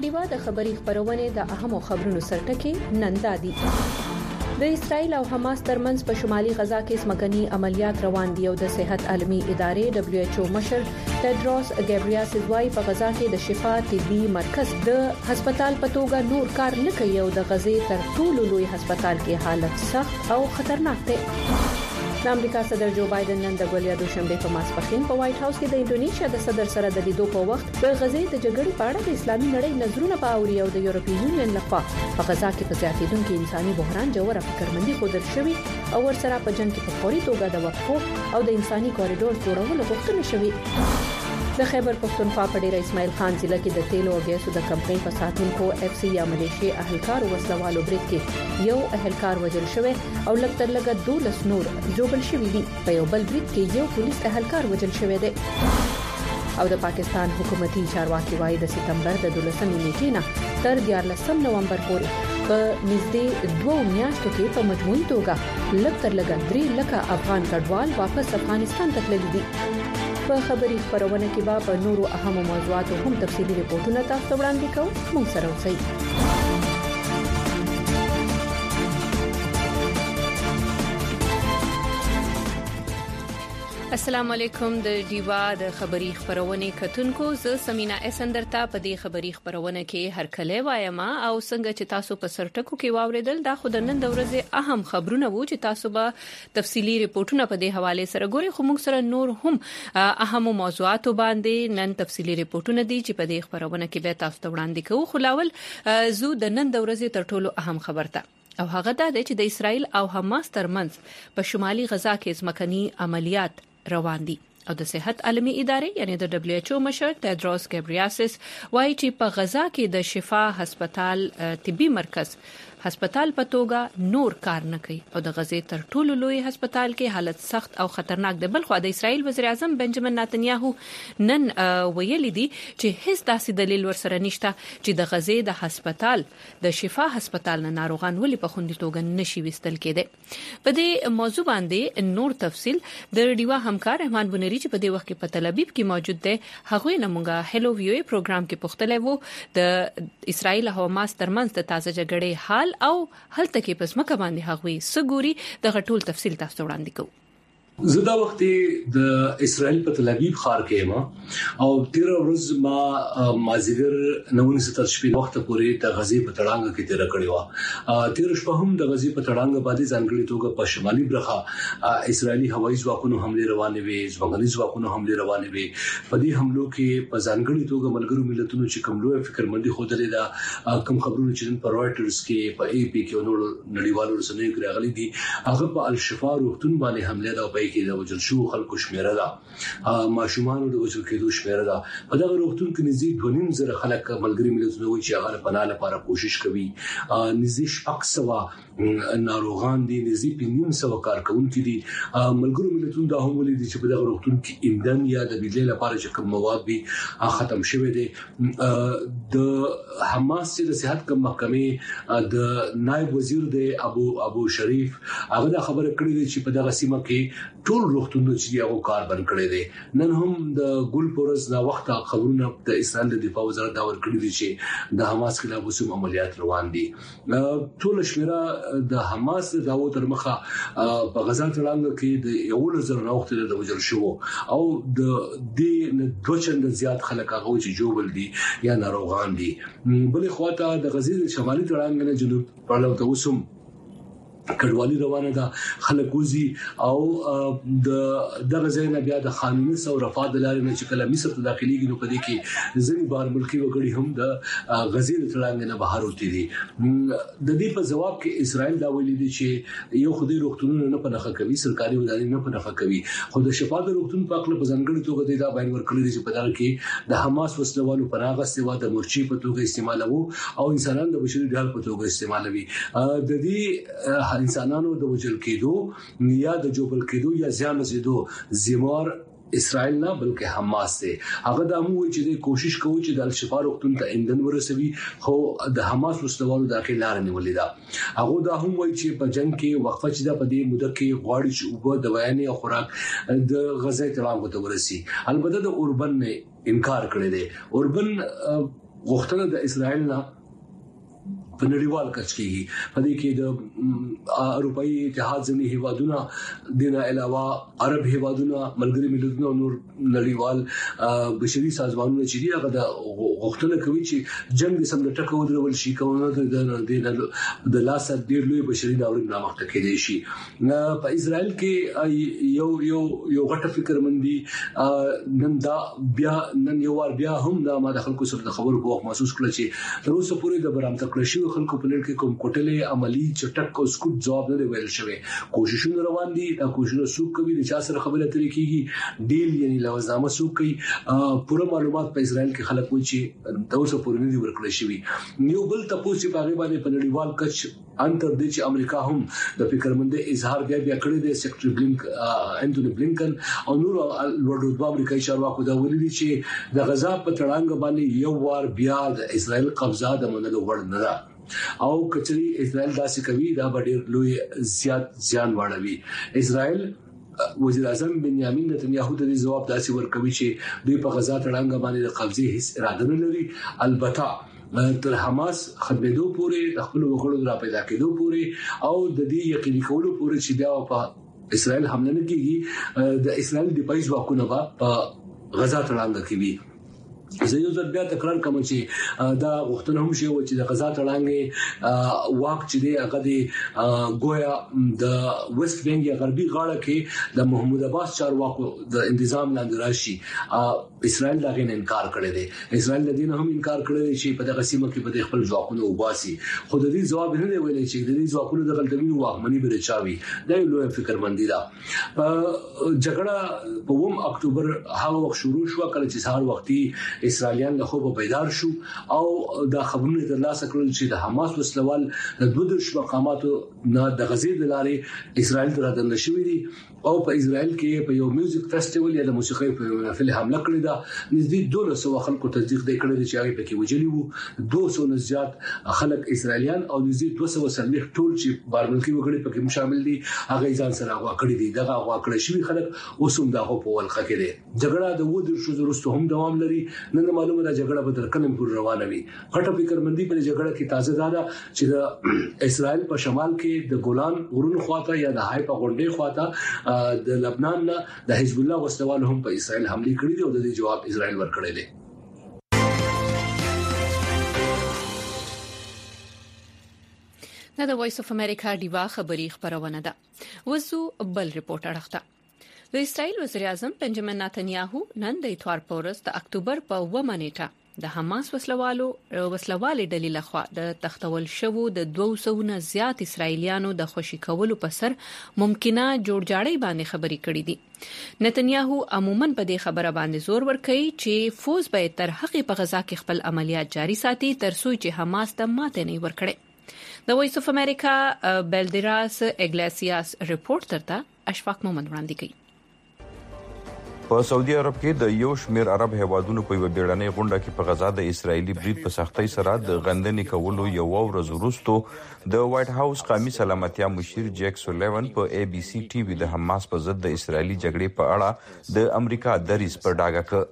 ډیوا د خبري خبرونه د اهمو خبرونو سرټکي نن دادي. د اسرایل او حماس ترمنځ په شمالي غزا کې سمګنی عملیات روان دي او د صحت عالمي ادارې WHO مشر ټیډروس ګابریاسس وايي په غزا کې د شفا طبي مرکز د هسپتال په توګه نور کار نه کوي او د غزې تر ټولو لوی هسپتال کې حالت سخت او خطرناک دی. د امریکا صدر جو بایدن نن د ګولیا دوشنبه په ماسپخین په وایټ هاوس کې د انډونیشیا د صدر سره د لیدو په وخت د غزې د جګړې په اړه د اسلامي نړۍ نظرونه باوري او د یورپی یونین لخوا په غزا کې په زیاتیدونکو انساني بحران جوړه فکرمندي ښودل شوې او ورسره په جنگ کې په فوري توګه د وقفو او د انساني کوریډور جوړولو غوښتنه شوې. د خیبر پختونخوا په ډیر اسماعیل خان ضلع کې د تیلو او ګیسو د کمپنۍ په ساتونکو اف سی یا ملیشیا اهلکار وسلوالو بریټ کې یو اهلکار وژل شوی او لکتر لګه 12 نور جوړل شوی دي. په یو بل بریټ کې یو پولیس اهلکار وژل شوی دی. او د پاکستان حکومتي چارواکي وايي د سپتمبر د 12 نیټې نه تر 14 نومبر پورې په نږدې 2 میاشتو کې په مجموعي توګه لکتر لګه 3 لکه افغان کډوال واپس افغانستان ته تللي دي. په خبري خبرونه کې په نورو اهمو موضوعاتو هم تفصيلي ریپورتونه تاسو وړاندې کوو. موږ سره اوسئ. السلام علیکم. د ډیوا د خبري خبرونه کتونکو زه سمینا اسندرتا په دې خبري خبرونه کې هر کله وایم او څنګه چې تاسو په سرټکو کې واوریدل دا خود نن د ورځې اهم خبرونه وو چې تاسو به تفصيلي ریپورتونه په دې حواله سره ګوري. خو موږ سره نور هم اهم موضوعات باندې نن تفصيلي ریپورتونه دي چې په دې خبرونه کې به تاسو ته وړاندې کوو. خو لاول زو د نن د ورځې تر ټولو اهم خبرته او هغه دا چې د اسرایل او حماس ترمنځ په شمالي غزا کې ځمکني عملیات روان دي او د صحت عالمي ادارې یعنی د WHO مشر ټیډروس ګابریاسس وايي چې په غزا کې د شفا هسپتال طبي مرکز هسپتال په توګه نور کار نه کوي او د غزې تر ټولو لوی هسپتال کې حالت سخت او خطرناک دی. بلخو د اسرایل وزیر اعظم بنجامین نتنیاهو نن ویلي دي چې هیڅ داسې دلیل ورسره نشته چې د غزې د هسپتال د شفا هسپتال نه ناروغان ولې په خوندي توګه نشي وستل کېدي. په دې موضوع باندې نور تفصيل د ډیوا همکار رحمان بنری چې په دې وخت کې په تل ابیب کې موجود دی هغه نمونګه هلو ویو پروګرام کې پوښتلې وو د اسرایل او حماس ترمنځ د تازه جګړې حال او هلته کې پس مکه باندې هغوی سګوري د غټول تفصيل تاسو وړاندې کوو. زدا وخت د اسرائیل په تل ابیب ښار کې ما او 13 ورځ ما مازیګر 19 شپې وخت پورې د غزې په تړانګ کې تیر کړی و. 13 شپه هم د غزې په تړانګ باندې ځانګړي توګه په شمالي برخه اسرائیلي هوایي ځواکونو حمله روانې وي، ځواکونو ځواکونو حمله روانې وي. په دې حملو کې په ځانګړي توګه ملګرو ملتونو چې کوم لوی فکرمندي خوده ده کوم خبرونه چې په رويټرز کې په اي پی کې نور نړیوالو رسنیو کې راغلي دي هغه په الشفا روغتون باندې حمله ده کې د وجل شو خلکو شمیره ده ماشومان د وجل کېدو شمیره ده. په دغه روغتون کې نږدې 2.5 زره خلک ملګری ملتونو وایي چې هغه پناه لپاره کوشش کوي. نږدې 600 ناروغان دي، نږدې 500 کارکونکي دي. ملګری ملتونو دا هم ولې دي چې په دغه روغتون کې ایندن یا د بجلی لپاره چې کوم مواد دي ختم شوی دي. د حماس د صحت کوم محکمې د نائب وزیر دی ابو شریف هغه دا خبره کړې ده چې په دغه سیمه کې ټول روغتونونو چې هغه کار بند کړی دی. نن هم د ګل پورز دا وخت خبرونه د اسرائیل د دفاع وزارت دا ورکړي دي چې د حماس خلاف وسوم عملیات روان دي. ټول شمیره د حماس د داو تر مخه په غزا تړانګ کې د یو لزر وخت د وجل شو او د دې دوچند زیات خلک هغه چې جوړل دي یا ناروغان دي. بلې خواته د غزې شمالي تړانګ نه جنوب په لور ته وسوم کډوالي روانه ده خلک وزي او د غزې نه بیا د خانونس او رفاه د لارې نه چې کله مصر ته داخليږي نو په دې کې ځینې بار ملکی وګړي هم د غزې تړانګ نه بهر وتی دي. د دې په جواب کې اسرائیل دا ویلي دي چې یو خدای روغتونونه نه پنهخه کوي، سرکاري ودانۍ نه پنهخه کوي، خو د شفا د روغتون په اړه په ځانګړي توګه دا بیان ورکړي دي چې په دغه کې د حماس وسلوالو پناه غوښتي و د مرچی په توګه استعمالوي او انسانان د بشري ډال په توګه استعمالوي. د دې انسانانو د وجل کېدو یا د جوبل کېدو یا زیان رسیدو زموار اسرائیل نه بلکې حماس دی. هغه د امو چې د کوشش کوي چې د الشفا روغتون ته ایندن ورسوي خو د حماس وسلوالو داخل لار نیولې ده. هغه دا هم وایي چې په جنگ کې وقفه چې د پدې مده کې غواړي چې وګړو د بیان او خوراک د غزې تړاو ته ورسي. البته د اوربن نه انکار کړی دی. اوربن غوښتنه د اسرائیل نه په نړیوال کچ کې په دې کې د اروپאי اتحاد ځینې هیوادونه دنه علاوه عرب هیوادونه ملګری ملتونه او نور نړیوال بشري سازمانونه چې هغه د غوښتنه کوي چې جنگ د سم ټکو ودرول شي کومه د لاس ډیر لوی بشري ناورین رامخته کېدی شي په اسرائیل کې یو غټه فکرمندي نن یو ور بیا هم دا ما د خلکو سره د خبرو په وخت محسوس کړل چې تر اوسه پورې د برامت کړل شي خلکو په لړ کې کوم کوټلې عملی چټک او سکوت جواب نه ویل شوی کوششونه روان دي دا کوششونه سوق کوي د چا سره خبره ترې کیږي ډیل یعنی لوازنامه سوق کوي پوره معلومات په اسرائیل کې خلک وایي چې تاسو پورې نه دی ورکړل شوی نیو بل تاسو چې په باندې په نړیوال کچ انتر د چې امریکا هم د فکرمنده اظهار بیا کړی دی سیکریټری انټونی بلینکن او نور لوړ امریکایي چارواکو دا ویلي چې د غزا په تړانګ باندې یو وار بیا د اسرائیل قبضه د منلو وړ نه ده او کچري اسرائیل داسې کوي دا ډېر لوی زیان واړوي اسرائیل وزیر اعظم بنیامین نتنیاهو ته جواب داسې ورکوي چې دوی په غزا تړانګ باندې د قبضه هیڅ اراده نه لري البته تر حماس ختمېدو پورې خپل وګړو را پیدا کېدو پورې او د دې یقیني کولو پورې چې بیا په اسرائیل حمله نه کیږي د اسرائیل د پایز واکونه په غزا تړانګ کې وي زه یو ځل بیا تکرار کوم چې دا وختونه هم شي چې د غزا تړانګې واک چې دی هغه د ګویا د ویسټ بنګ غربي غاړه کې د محمود عباس چارواکو د تنظیم لاندې راشي اسرائیل دا غین انکار کړی دی اسرائیل د دین هم انکار کړی دی چې په دغه سیمه کې په خپل ځواکونه وباسي خو د دې جواب نه دی ویلي چې د دې ځواکونو د غلطوینو واکمنۍ برچاوي دا یو لوی فکرمندي ده جګړه په 1 اکتوبر هغه وخت شروع شو کله چې سهار وختي اسرائیلیان له خوبه بیدار شو او دا خبرونه ترلاسه کړل چې د حماس وسلوال د 12 مقاماتو نه د غزې د لارې اسرائیل ته راځل شوې دي او په اسرائیل کې په یو میوزیک فیسټیوال یا د موسیقۍ په محفل حمله کړې ده نږدې 200 خلکو تصدیق دی کړی چې هغه پکې وجلی وو 200 نه زیات خلک اسرائیلیان او نږدې 240 ټول چې بارملکي وګړي پکې شامل دي هغه ځان سره غوا کړی دي دغه غوا کړی شوی خلک اوسم دغه په ولخه کې دي جګړه د ودر شو زرستو هم دوام لري نن معلومه ده جګړه به تر کلم پورې روانه وي غټه فکرمندي په جګړه کې تازه ده چې د اسرائیل په شمال کې د ګولان غرونو خواته یا د های په غونډې خواته د لبنان نه د حزب الله وسوال هم په اسرائیل حمله کړې دي او د دې جواب اسرائیل ورکړی دی دا د وایس اف امریکا دیوا خبری خبرونه ده وزو بل رپورټ اړخته د اسرائیل وزیر اعظم بنجامین نتنیاهو نن د اتوار پورس د اکتوبر په 9 نیټه د حماس وسلوالې ډلې لخوا د تختول شوو د 200 نه زیات اسرایلیانو د خوشی کولو په سر ممکنه جوړجاړی باندې خبرې کړې دي نتنیاهو عموما په دې خبره باندې زور ورکړي چې فوز به تر حق په غزا کې خپل عملیات جاري ساتي تر څو چې حماس ته ماته نه ورکړي د وایس اف امریکا بلدراس اګلاسیاس رپورټ ترته اشفاق محمد وړاندې کوي په سعودي عرب کې د یو شمیر عرب هیوادونو په بیړنۍ غونډه کې په غزا د اسرایلی برید په سختۍ سره د غندنې کولو یو ورځ وروسته د وایټ هاوس قومي سلامتیا مشیر جیک سولیوان په اي بي سي ټي وي د حماس په ضد د اسرایلی جګړې په اړه د امریکا دریځ پر ډاګه کړ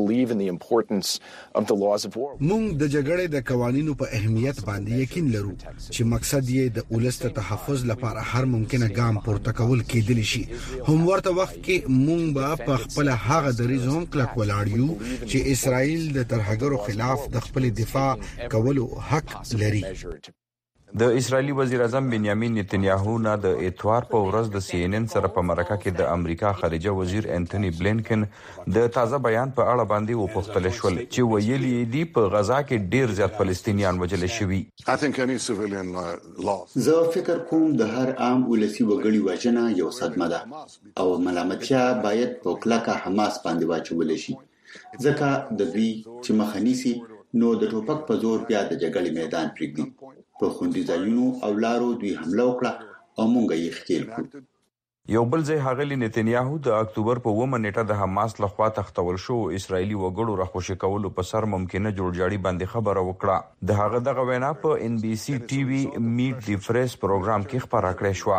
موږ د جګړې د قوانینو په اهمیت باندې یقین لرو چې مقصد یې د ولست تحفظ لپاره هر ممکنه ګام پورته کول کېدلی شي هم ورته وخت کې موږ په خپل هغه دریځ هم کلک ولاړ یو چې اسرائیل د ترهګرو خلاف د خپل دفاع کولو حق لري د اسرایلی وزیر اعظم بنیامین نتنیاهو نه د اتوار په ورځ د سی ان ان سره په مرکه کې د امریکا خارجه وزیر انټونی بلینکن د تازه بیان په اړه باندې وپوښتل شو چې ویلي دی په غزا کې ډیر زیات فلسطینیان وژل شوي زه فکر کوم د هر عام ولسی وګړي وژنه یو صدمه ده او ملامتیا باید په کلکه حماس باندې واچول شي ځکه د دوی چې مخنیسي نو د ټوپک په زور بیا د جګړې میدان پرېږدي په خوندي ځایونو او لارو دوی حمله وکړه او مونږ یې ښکېل کړو یو بل ځای هغلی نتنیاهو د اکتوبر په 9 نیټه د حماس لخوا تختول شو اسرایلی وګړو راخوشي کولو په سر ممکنه جوړجاړي باندې خبره وکړه د هغه دغه وینا په ان بي سي ټي وي میټ دی فریس پروګرام کې خبره کړې شو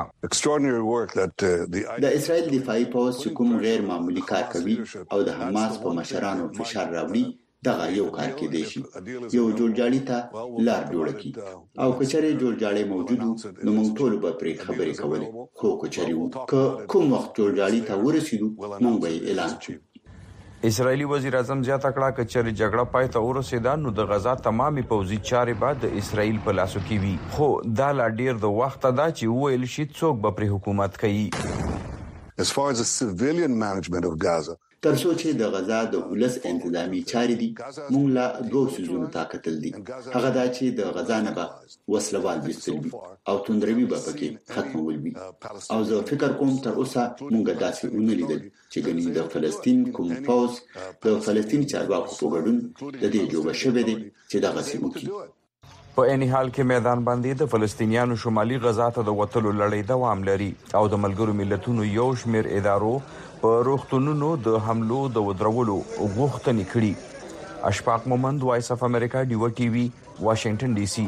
د اسرایل دفاعي پوځ کوم غیر معمولی کار کوي او د حماس په مشرانو فشار راوړي دغه یو کار کې دی شي یو جوړجاړي ته لار جوړ کی او کچره جوړجاړي موجود نو موږ ټول به پرې خبرې کولې خو کچره کوم وخت جوړجاړي ته ورسېدو موږ به اعلان کړو اسرائیلی وزیر اعظم زیاته کړه چې چېرې جګړه پای ته ورسېده نو د غزا تمامي پوځي چارې به د اسرائیل په لاسو کې وي خو دا لا ډیر د وخت دا چې ویل شي څوک به پر حکومت کوي As far as the civilian management of Gaza ترڅو چې د غزا د ولس انتظامی چارې دي موږ لا دوه سيزونو طاقت دي هغه دا چې د غزا نه به وسلوال بيستلوي او توندروي به پکې ختمول وي او زه فکر کوم تر اوسه موږ داسې ونه لیدل چې ګنې د فلسطین کوم پوز د فلسطین چارواکو په ګډون د دې جوړه شوې دي چې دغه سیمه په اني حال کې میدان باندې د فلسطینیانو شمالي غزا ته د وټلو لړۍ دوام لري او د ملګرو ملتونو یو شمېر ادارو په روغتونونو د حملو د ودرولو غوښتنې کړې اشفاق مومند وایس اف امریکا ډیو ټي وي واشنگټن ډي سي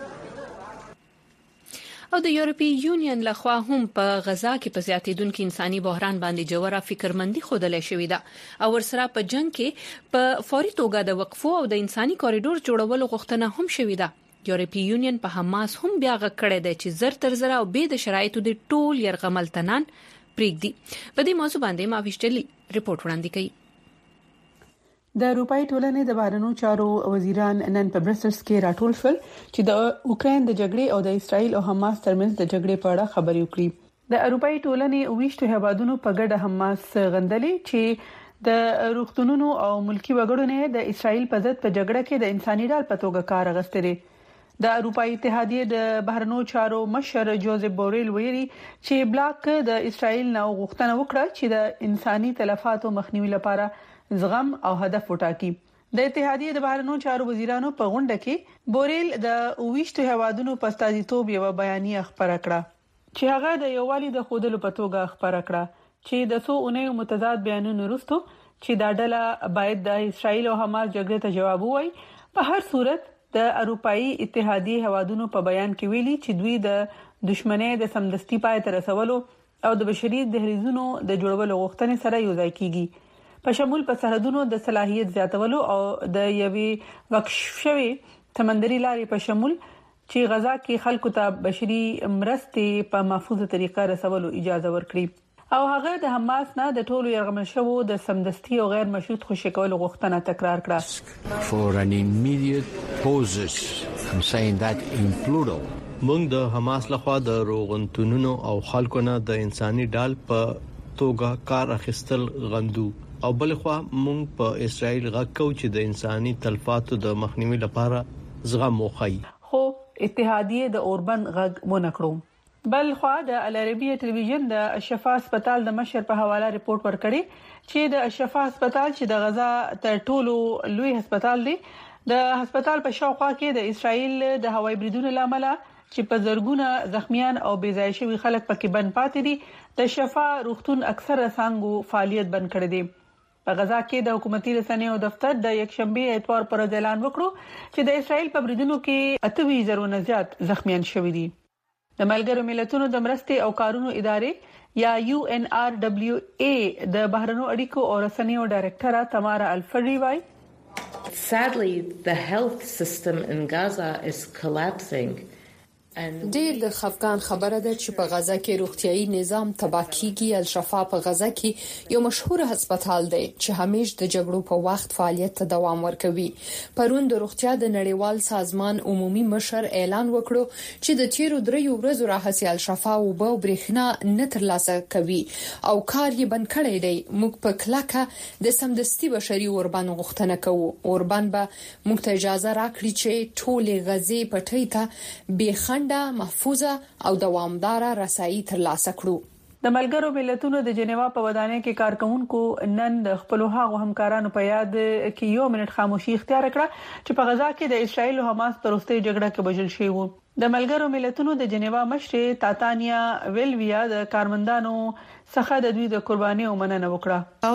او د یورپی یونین لخوا هم په غزا کې په زیاتیدونکو انساني بحران باندې جوړه فکرمندي خوده شوې ده او ورسره په جنگ کې په فوري توګه د وقفو او د انساني کوریډور جوړولو غوښتنه هم شوې ده یورپی یونین په حماس هم بیا غږ کړی دی چې زر تر زر او به د شرایطو د ټول يرغمل تنان پریږدي په دې موضوع باندې ماویشتلی ریپورت وړاندې کړي د اروپאי ټولنې د بهرنیو چارو وزیران نن په برسلز کې راټول شول چې د اوکرين د جګړې او د اسرایل او حماس ترمنځ د جګړې په اړه خبرې وکړي د اروپאי ټولنې ویشتو هیوادونو په ګډه حماس غندلې چې د روغتونونو او ملکی وګړو نه د اسرایل په ضد په جګړه کې د انساني ډال په توګه کار اغستري د اروپאי اتحادیه د بهرنیو چارو مشر جوزف بوریل ویلي چې بلاک د اسرایل نو غوښتنه وکړه چې د انساني تلفاتو مخنیوي لپاره زغم او هدف وټاکي د اتحادیه د بهرنیو چارو وزیرانو په غونډه کې بوریل د اوويشتو هوادونو په استازیتوب یو بیانیه خبره کړه چې هغه د یووالي د خودلو په توګه خبره کړه چې د څو اونیو متضاد بیانونو وروسته چې دا ډله باید د اسرایل او حماس جګړې ته جواب ووایي په هر صورت د اروپאי اتحادیه هوادونو په بیان کې ویلي چې دوی د دشمنۍ د سمدستي پای ته رسولو او د بشري دهلیزونو د جوړولو غوښتنې سره یو ځای کیږي په شمول په سرحدونو د صلاحیت زیاتولو او د یوې وقف شوی سمندري لارې په شمول چې غزا کې خلکو ته بشري مرستې په محفوظه طریقه رسولو اجازه ورکړي او هغه د حماس نه د ټولو يرغمل شوو د سمدستي او غیر مشروط خوشی کولو غوښتنه تکرار کړه for an immediate pauses I'm saying that in plural موږ د حماس لخوا د روغتونونو او خلکو نه د انساني ډال په توګه کار اخیستل غندو او بلخوا موږ په اسرائیل غاکو چې د انساني تلفاتو د مخنیوي لپاره زغم وخی خو اتحادیه د اوربن غږ ونکړو بل خو د العربیه ټلویزیون د اشفا هسپتال د مشر په حواله ریپورت ورکړي چې د اشفا هسپتال چې د غزا تر ټولو لوی هسپتال دی د هسپتال په شاوخوا کې د اسرایل د هوایي بریدونو لامل چې په زرګونه زخمیان او بې ځای شوي خلک پکې بند پاتې دي د شفا روغتون اکثره څنګه فعالیت بند کړی دی په غزا کې د حکومتي رسنیو دفتر د یک شنبه اتوار پر اعلان وکړو چې د اسرایل په بریدونو کې 28,000 نه زیات زخمیان شوي دي د ملګرو ملتونو د مرستې او کارونو ادارې یا UNRWA د بهرنیو اړیکو او رسنیو ډایرکټره تمارا الفری وای Sadly the health system in Gaza is collapsing ډیر د خفقان خبره ده چې په غزا کې روغتيایي نظام تباہ کیږي الشفا په غزا کې یو مشهور هسپتال دی چې همیشه د جګړو په وخت فعالیت ته دوام ورکوي پرون د روغتیا د نړیوال سازمان عمومي مشر اعلان وکړو چې د تیرو دریو ورځو راهسي الشفا او به برېښنا نه ترلاسه کوي او کار یې بند کړی دی موږ په کلاکه د سمدستي بشري اوربان غوښتنه کوو اوربان به موږ ته اجازه راکړي چې ټول غزي پټي ته به محفوظه او دوامداره رسایي ترلاسه کړو د ملګرو ملتونو د جنیوا په ودانۍ کې کارکونکو نن د خپل هغو همکارانو په یاد کې یو منټ خاموشي اختیار کړه چې په غزا کې د اسرایل او حماس پرسته جګړه کې وژل شوی وو د ملګرو ملتونو د جنیوا مشر تاتانیا ویلویا د کارمندانو څخه د دوی د قرباني او مننه وکړه.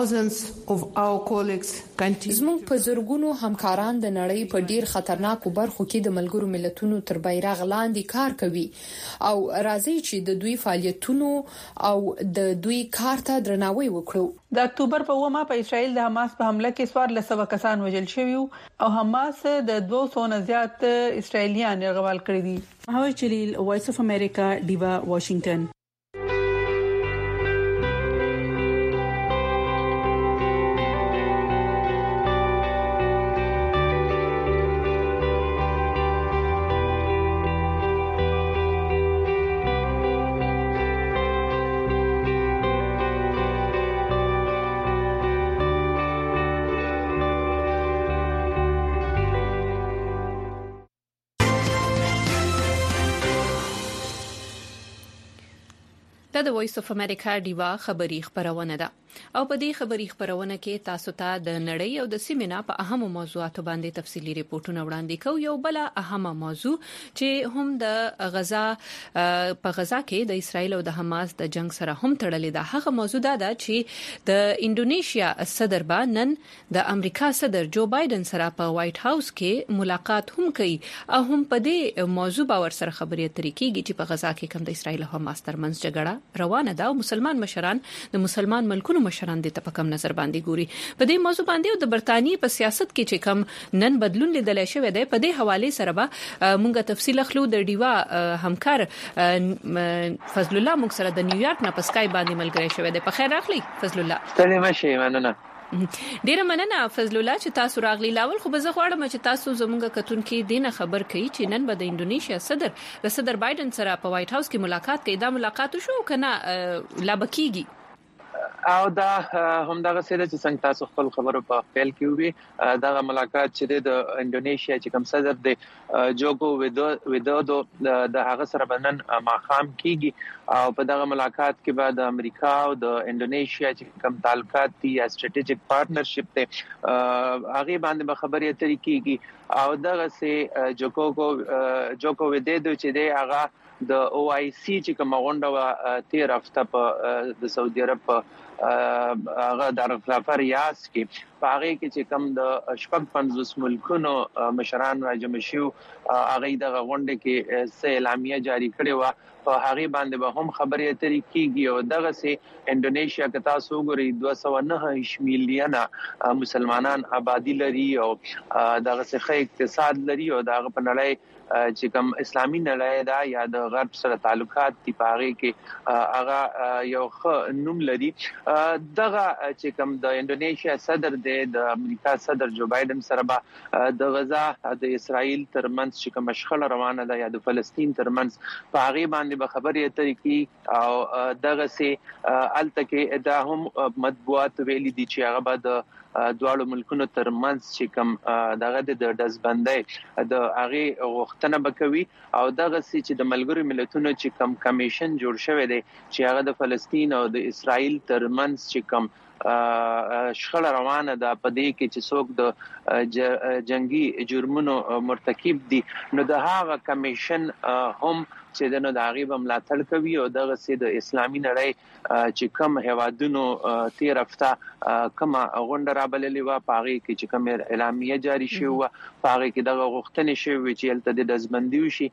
زموږ په زرګونو همکاران د نړۍ په ډیر خطرناکو برخو کې د ملګرو ملتونو تر بیرغ لاندې کار کوي او راځي چې د دوی فعالیتونو او د دوی کار ته درناوی وکړو. د اکتوبر په 1 په اسرائیل د حماس په حمله کې 1400 کسان وژل شوي او حماس د 200 نه زیات اسرائیلیان یرغمال کړی دي. هاوی جلیل، وایس اف امریکا، ډیوا، واشنگټن. د وایس اف امریکا ډیوا خبری خبرونه ده او په دې خبری خبرونه کې تاسو ته د نړۍ او د سیمې نه په اهمو موضوعاتو باندې تفصيلي ریپورتونه وړاندې کوو. یو بل اهمه موضوع چې هم د غزا کې د اسرایل او د حماس د جنگ سره هم تړلې ده. هغه موضوع ده چې د انډونیشیا صدر نن د امریکا صدر جو بایدن سره په وایټ هاوس کې ملاقات هم کوي او هم په دې موضوع باور سره خبرې اترې کیږي چې په غزا کې کوم د اسرایل او حماس ترمنځ جګړه روانه ده او مسلمان مشران د مسلمان ملکونو مشران د تپکم نظر باندې ګوري. په دې موضوع باندې د برتانیې په سیاست کې چې کوم نن بدلون لیدل شوی دی په دې حواله سره به مونږه تفصیل اخلو. د ډیوا همکار فضل الله موږ سره د نیویارک نه په سکای باندې ملګری شوی دی. په خیر راغلی فضل الله. ستړي مشه مننه. ډیره مننه فضل الله چې تاسو راغلی. لاول خو به زه غواړم چې تاسو زموږ کتونکو دینه خبر کړئ چې نن به د انډونیشیا صدر بایدن سره په وایټ هاوس کې ملاقات کوي. دا ملاقات شو کنه لا بکیږي او دا همدغه سره چې څنګه تاسو خپل خبرو په پیل کې وي دا ملاقات چې د انډونیشیا چې کوم صدر د جوکو ویدودو د هغه سره بنن ماخام کیږي او په دغه ملاقات کې بعد د امریکا او د انډونیشیا چې کوم تعلقات دي یا سټریټیجیک پارټنرشپ ته هغه باندې به خبرې اترې کیږي او دغه سه جوکو ویدودو چې دی هغه د OIC چې کوم غونډه وا 13 هفته په د سعودي عرب هغه د رفاه ریاض کې پاره کې چې کوم د شپږ 50 ملکونو مشران راجم شو هغه د غونډه کې سه اعلامیه جاری کړې و په هغه باندې به هم خبرې اترې کیږي او دغه سه انډونیشیا کې تاسو ګورئ 209 میلیونه مسلمانان آبادی لري او دغه سه اقتصاد لري او دغه په نړۍ چې کوم اسلامي نړۍ دا یا د غرب سره تعلقات دی پاره کې هغه یو ښه نوم لري. دغه چې کوم د انډونیشیا صدر د امریکا صدر جو بایدن سره به د غزا د اسرائیل ترمنځ چې کوم مشخله روانه ده یا د فلسطین ترمنځ په هغه باندې به خبرې اترې کی او دغه سه التکه دا هم مطبوعات ویلي دي چې هغه به د دواړو ملکونو ترمنځ چې کوم دغه د دزبندۍ د هغه غوښتنه وکوي او دغه چې د ملګرو ملتونو چې کوم کمیشن جوړ شوی دی چې هغه د فلسطین او د اسرائیل ترمنځ چې کوم شخړه روانه ده په دې کې چې څوک د جنگي جرمونو مرتکب دي نو د هغه کمیشن هم چې د نړۍ ملاتړ کوي او دغه سي د اسلامي نړۍ چې کوم هوادونو 13 هفته کوم غونډه رابللې و پاره کې چې کوم اعلامیه جاری شو پاره کې دغه غوښتنې شوې چې الته د دزبندي وشي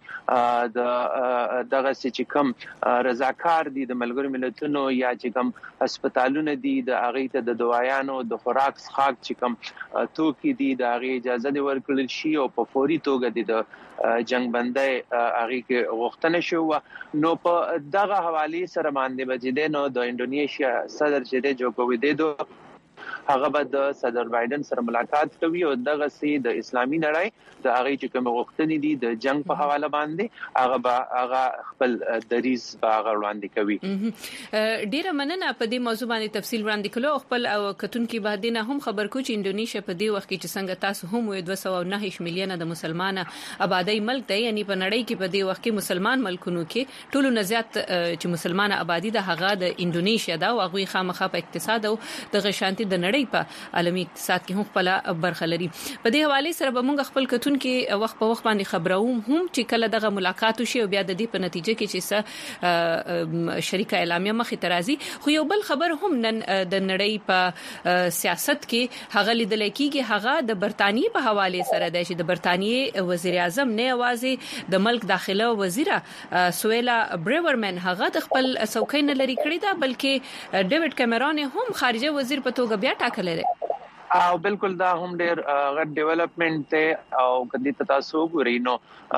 دغه سي چې کوم رضاکار دي د ملګرو ملتونو یا چې کوم هسپتالونه دي د هغه ته د دوايانو د خوراک څخه چې کوم توکي دي د هغه اجازه دی ورکړل شي او په فوري توګه د جنگ بندي هغه کې غوښتنه شو نو په دغه حواله سره باندې بجیدې نو د انډونیشیا صدر چې د جوکو ویدودو هغه به د صدر بایدن سره ملاقات کوي او دغه سي د اسلامي نړۍ د هغه چې کوم غوښتنې دي د جنگ په حواله باندې هغه خپل دریز باغ وړاندې کوي. ډیره مننه په دې موضوع باندې تفصیل وړاندې کړو. خپل او کتونکو باندې نه هم خبر کو چې انډونیشیا په دې وخت کې چې څنګه تاسو هم وې 209 میلیونه د مسلمان آبادی ملک دی یعنی په نړۍ کې په دې وخت کې مسلمان ملکونو کې ټولو نه زیات چې مسلمان آبادی د هغه د انډونیشیا دا او هغه خامخا په اقتصاد او د غشانتي د نړۍ نړۍ په عالمي اقتصاد کې هم خپل برخه لري. په دې حواله سره به موږ خپل کتون کې وخت په وخت باندې خبروم هم چې کله دغه ملاقات وشي او بیا د دې په نتیجه کې چې شریکه اعلامیه مخې ترازی. خو یو بل خبر هم نن د نړۍ په سیاست کې هغه لیدل کېږي هغه د برتانیې په حواله سره د برتانیې وزیر اعظم نه اوازې د ملک داخله وزیره سویلا بریورمن هغه د خپل څوکۍ نه لري کړی دا بلکې ډیوډ کیمرون هم خارجه وزیر په توګه بیا ټاکل لري. او بالکل دا هم ډیر غټ ډیولپمنٹ ته او کدي تاسو ګورئ نو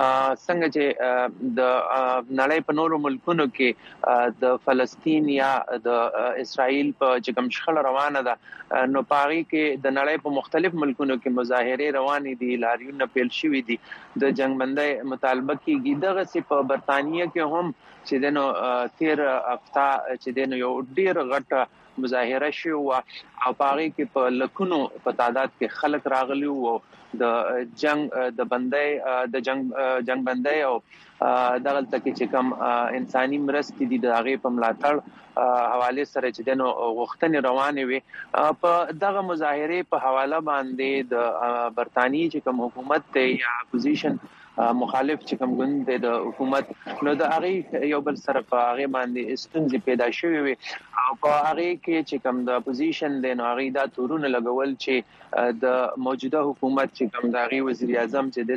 څنګه چې د نړۍ په نورو ملکونو کې د فلسطین یا د اسرائیل په چکم شخړه روانه ده نو پاري کې د نړۍ په مختلف ملکونو کې مظاهره روانې دي لاریون پیل شوې دي د جنگ بندۍ مطالبه کېږي دغه سي په برتانیې کې هم چې دنو 13 هفته چې دنو یو ډیر غټ مظاهره شو او پاره کې په لکونو په تعداد کې خلک راغلي وو د جنگ د بندۍ د جنگ بندۍ او دغه تکي چې کوم انساني مرستې دي د هغه په ملاتړ حواله سره چې دنو غوښتنې روانې وي په دغه مظاهره په حواله باندې د برتانیې چې کوم حکومت ته یا اپوزیشن مخالف چې کوم ګوند د حکومت نو د هغه یو بل سره په هغه باندې ستونزې پیدا شوې وي او په هغه کې چې کوم د اپوزیشن د نو هغه د تورونه لګول چې د موجوده حکومت چې کوم د هغه وزیر اعظم چې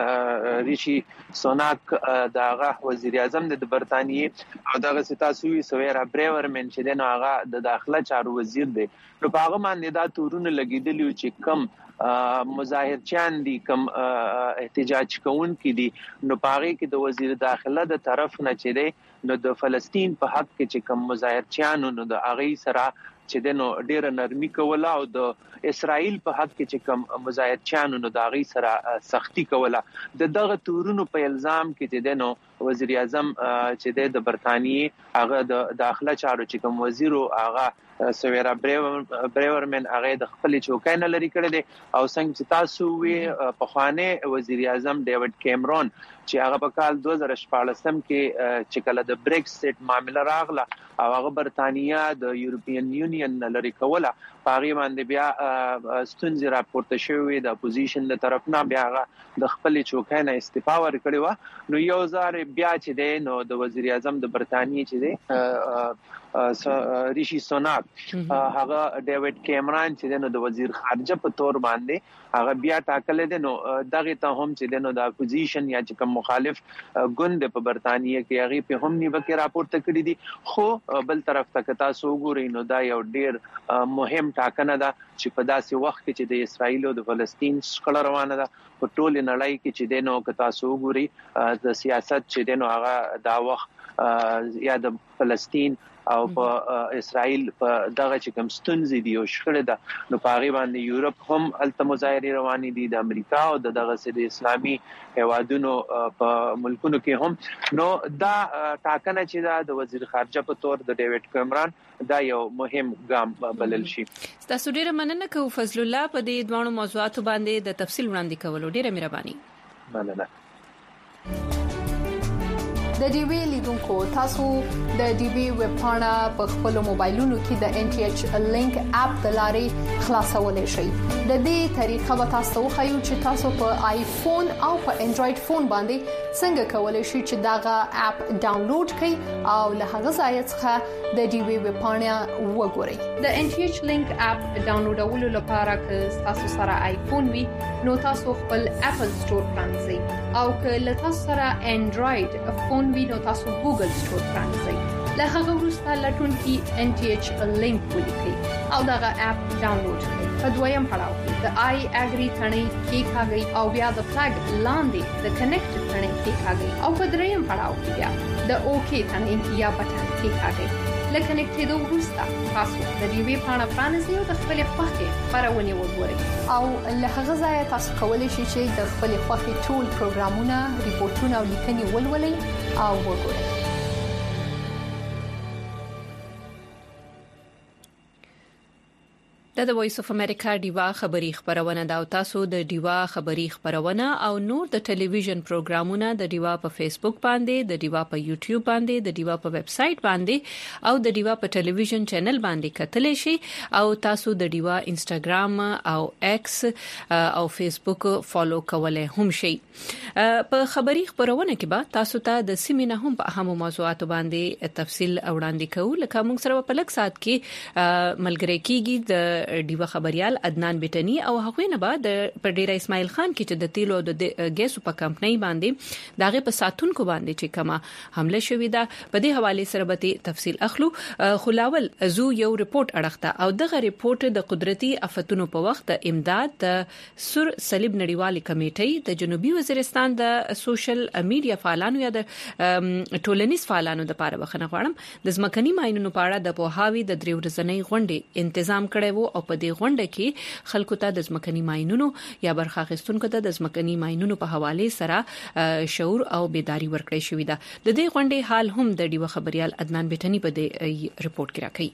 د ریشي سوناک دغه وزیر اعظم د برتانیې او دغه ستاسوي سویرا بریورمن چې د هغه د داخله چارو وزیر دی نو په هغه باندې د تورونه لګیدلی چې کم مظاهرچیان دي کم احتجاج کوونکي دي نو پاره کې د وزیر داخله د طرف نه چي دي نو د فلسطین په حق کې چې کم مظاهرچیان نو د اغي سره چې د نو ډیر نرمي کوله او د اسرائیل په حق کې چې کم مظاهرچیان نو د اغي سره سختی کوله دغه تورونو په الزام کې چې د نو وزیر اعظم چې د برتانیې هغه د داخله چارو چې کوم وزیر او هغه سویرا بریورمن هغه د خپل چوکۍ نه لري کړی دي او څنګه چې تاسو وی په خوانه وزیر اعظم ډیوډ کیمرون چې هغه په کال 2014 کې چې کله د بریکسټ معاملې راغله او هغه برتانیې د یورپین یونین لري کوله پاره باندې بیا ستونزې راپورته شوې د اپوزیشن له طرف نه بیا د خپل چوکۍ نه استعفا ورکړی و نو یو ځار بیا چې دی نو د وزیر اعظم د برتانیې چې دی ریشي سوناک هغه ډیوډ کیمرون چې نو د وزیر خارجه په تور باندې هغه بیا ټاکل دي نو دغه ته هم چې نو د اپوزیشن یا چې کوم مخالف ګوند په برتانیې کې هغه په هم نیوکه راپورته کړی دي خو بل طرف ته تاسو وګورئ نو دا یو ډیر مهم ټاکنه ده چې په داسې وخت کې چې د اسرائیل او د فلسطین شخړه روانه ده په ټول نړۍ کې چې نو تاسو وګورئ د سیاست چې نو هغه دا وخت یا د فلسطین او په اسرائیل په دغه چې کوم ستونزې دي او شخړه ده نو په هغه باندې یورپ هم الته مظاهره روانې دي د امریکا او دغه سره د اسلامي هوادونو په ملکونو کې هم نو دا ټاکنه چې دا د وزیر خارجه په تور د ډیوډ کیمرون دا یو مهم ګام بلل شي. تاسو ډیره مننه کوم فضل الله په دې دوه موضوعاتو باندې د تفصیل وړاندې کولو ډیره مهرباني. مننه. د ډي وی لیدونکو تاسو د ډي وی ویب پاڼه په خپل موبایلونو کې د ان ټي ایچ لینک اپ د لارې خلاصولای شئ. د دې طریقه به تاسو خو چې تاسو په آیفون او په انډراید فون باندې څنګه کولای شئ چې داغه اپ ډاونلوډ کړئ او له هغه ځای څخه د ډي وی ویب پاڼه وګورئ. د ان ټي ایچ لینک اپ ډاونلوډولو لپاره که تاسو سره آیفون وي نو تاسو خپل اپل سٹور پرانځئ او که له تاسو سره انډراید فون وي نو تاسو ګوګل سٹور پرانځئ. له هغه وروسته لټون کې ان ټي ایچ لینک ولیکئ او دغه اپ ډاونلوډ کړئ. په دویم پړاو کې د آی اګری ثنې کې کاږئ او بیا د فلګ لاندې د کنیکټ ثنې کې کاږئ او په دریم پړاو کې بیا د اوکی ثنې یا بټن کې کاږئ. لکه کنیکټېدو وروسته تاسو د دې وی پاڼه پرانیزئ او د خپل خوښې خبرونه وګورئ او له هغه ځای تاسو کولی شئ چې د خپل خوښې ټول پروګرامونه، ریپورتونه او لیکنې ولولئ او وګورئ. د وایس اف امریکا دیوا خبری خبرونه دا تاسو د دیوا خبری خبرونه او نور د ټلویزیون پروګرامونه د دیوا په فیسبوک باندې د دیوا په یوټیوب باندې د دیوا په ویب سټ باندې او د دیوا په ټلویزیون چینل باندې کتلی شي او تاسو د دیوا انستګرام او ایکس او فیسبوک فالو کولای هم شي. په خبری خبرونه کې به تاسو ته د سیمینه هم په اهمو موضوعاتو باندې تفصیل وړاندې کوو. لکه موږ سره په لږ سات کې ملګری کیږي د دیوا خبريال عدنان بیٹنی او هغه نه بعد پر ډیر اسماعیل خان کې چې د تیلو د ګیسو په کمپنۍ باندې داغه په ساتونکو باندې چې کما حمله شوې ده په دې حواله سره به تفصیل اخلو. خلاول زو یو ریپورت اړخته او دغه ریپورت د قدرتي آفتونو په وخت د امداد د سر صلیب نړیوالې کمیټې د جنوبي وزیرستان د سوشل میډیا فعالانو یا د ټولنیز فعالانو د لپاره بخنه غواړم د ځمکني ماينونو په اړه د پوهاوی د دریو ورځنۍ غونډې تنظیم کړي وو او په دې غونډه کې خلکو ته د ځمکني ماينونو یا برخه اخیستونکو ته د ځمکني ماينونو په حواله سره شعور او بیداری ورکړی شوې ده. د دې غونډې حال هم د دیوا خبريال عدنان بیٹنی په دې ریپورت کې راکړي.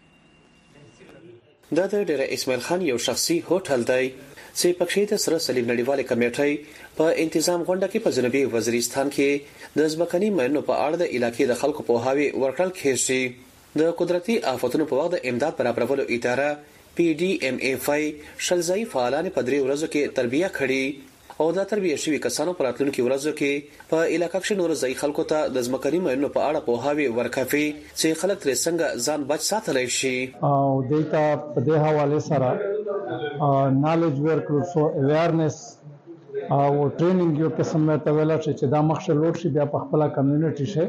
دا د ډیر اسماعیل خان یو شخصي هوټل دی چې پکې د سره صلیب نړیوالې کمیټې په انتظام غونډه کې په جنوبي وزیرستان کې د ځمکني ماينونو په اړه د علاقې د خلکو په هاوی ورکړل کېږي. د قدرتي آفتونو په وخت د امداد برابرولو اداره PDMA5 شلځای فعالان په درې ورځو کې تربیه کړي او دا تربیه شوی کسانو په راتلونکو ورځو کې په علاقې کې نور ځای خلکو ته د ځمکني ماينونو په اړه پوهاوی ورکوي چې خلک ترې څنګه ځان بچ ساتلی شي او دیتا په دې حواله سره نالج ورکړو سو اویرنس او ټریننګ یو قسم ته ویل چې دا مخشه لوټ شي بیا په خپل کمیونټي شي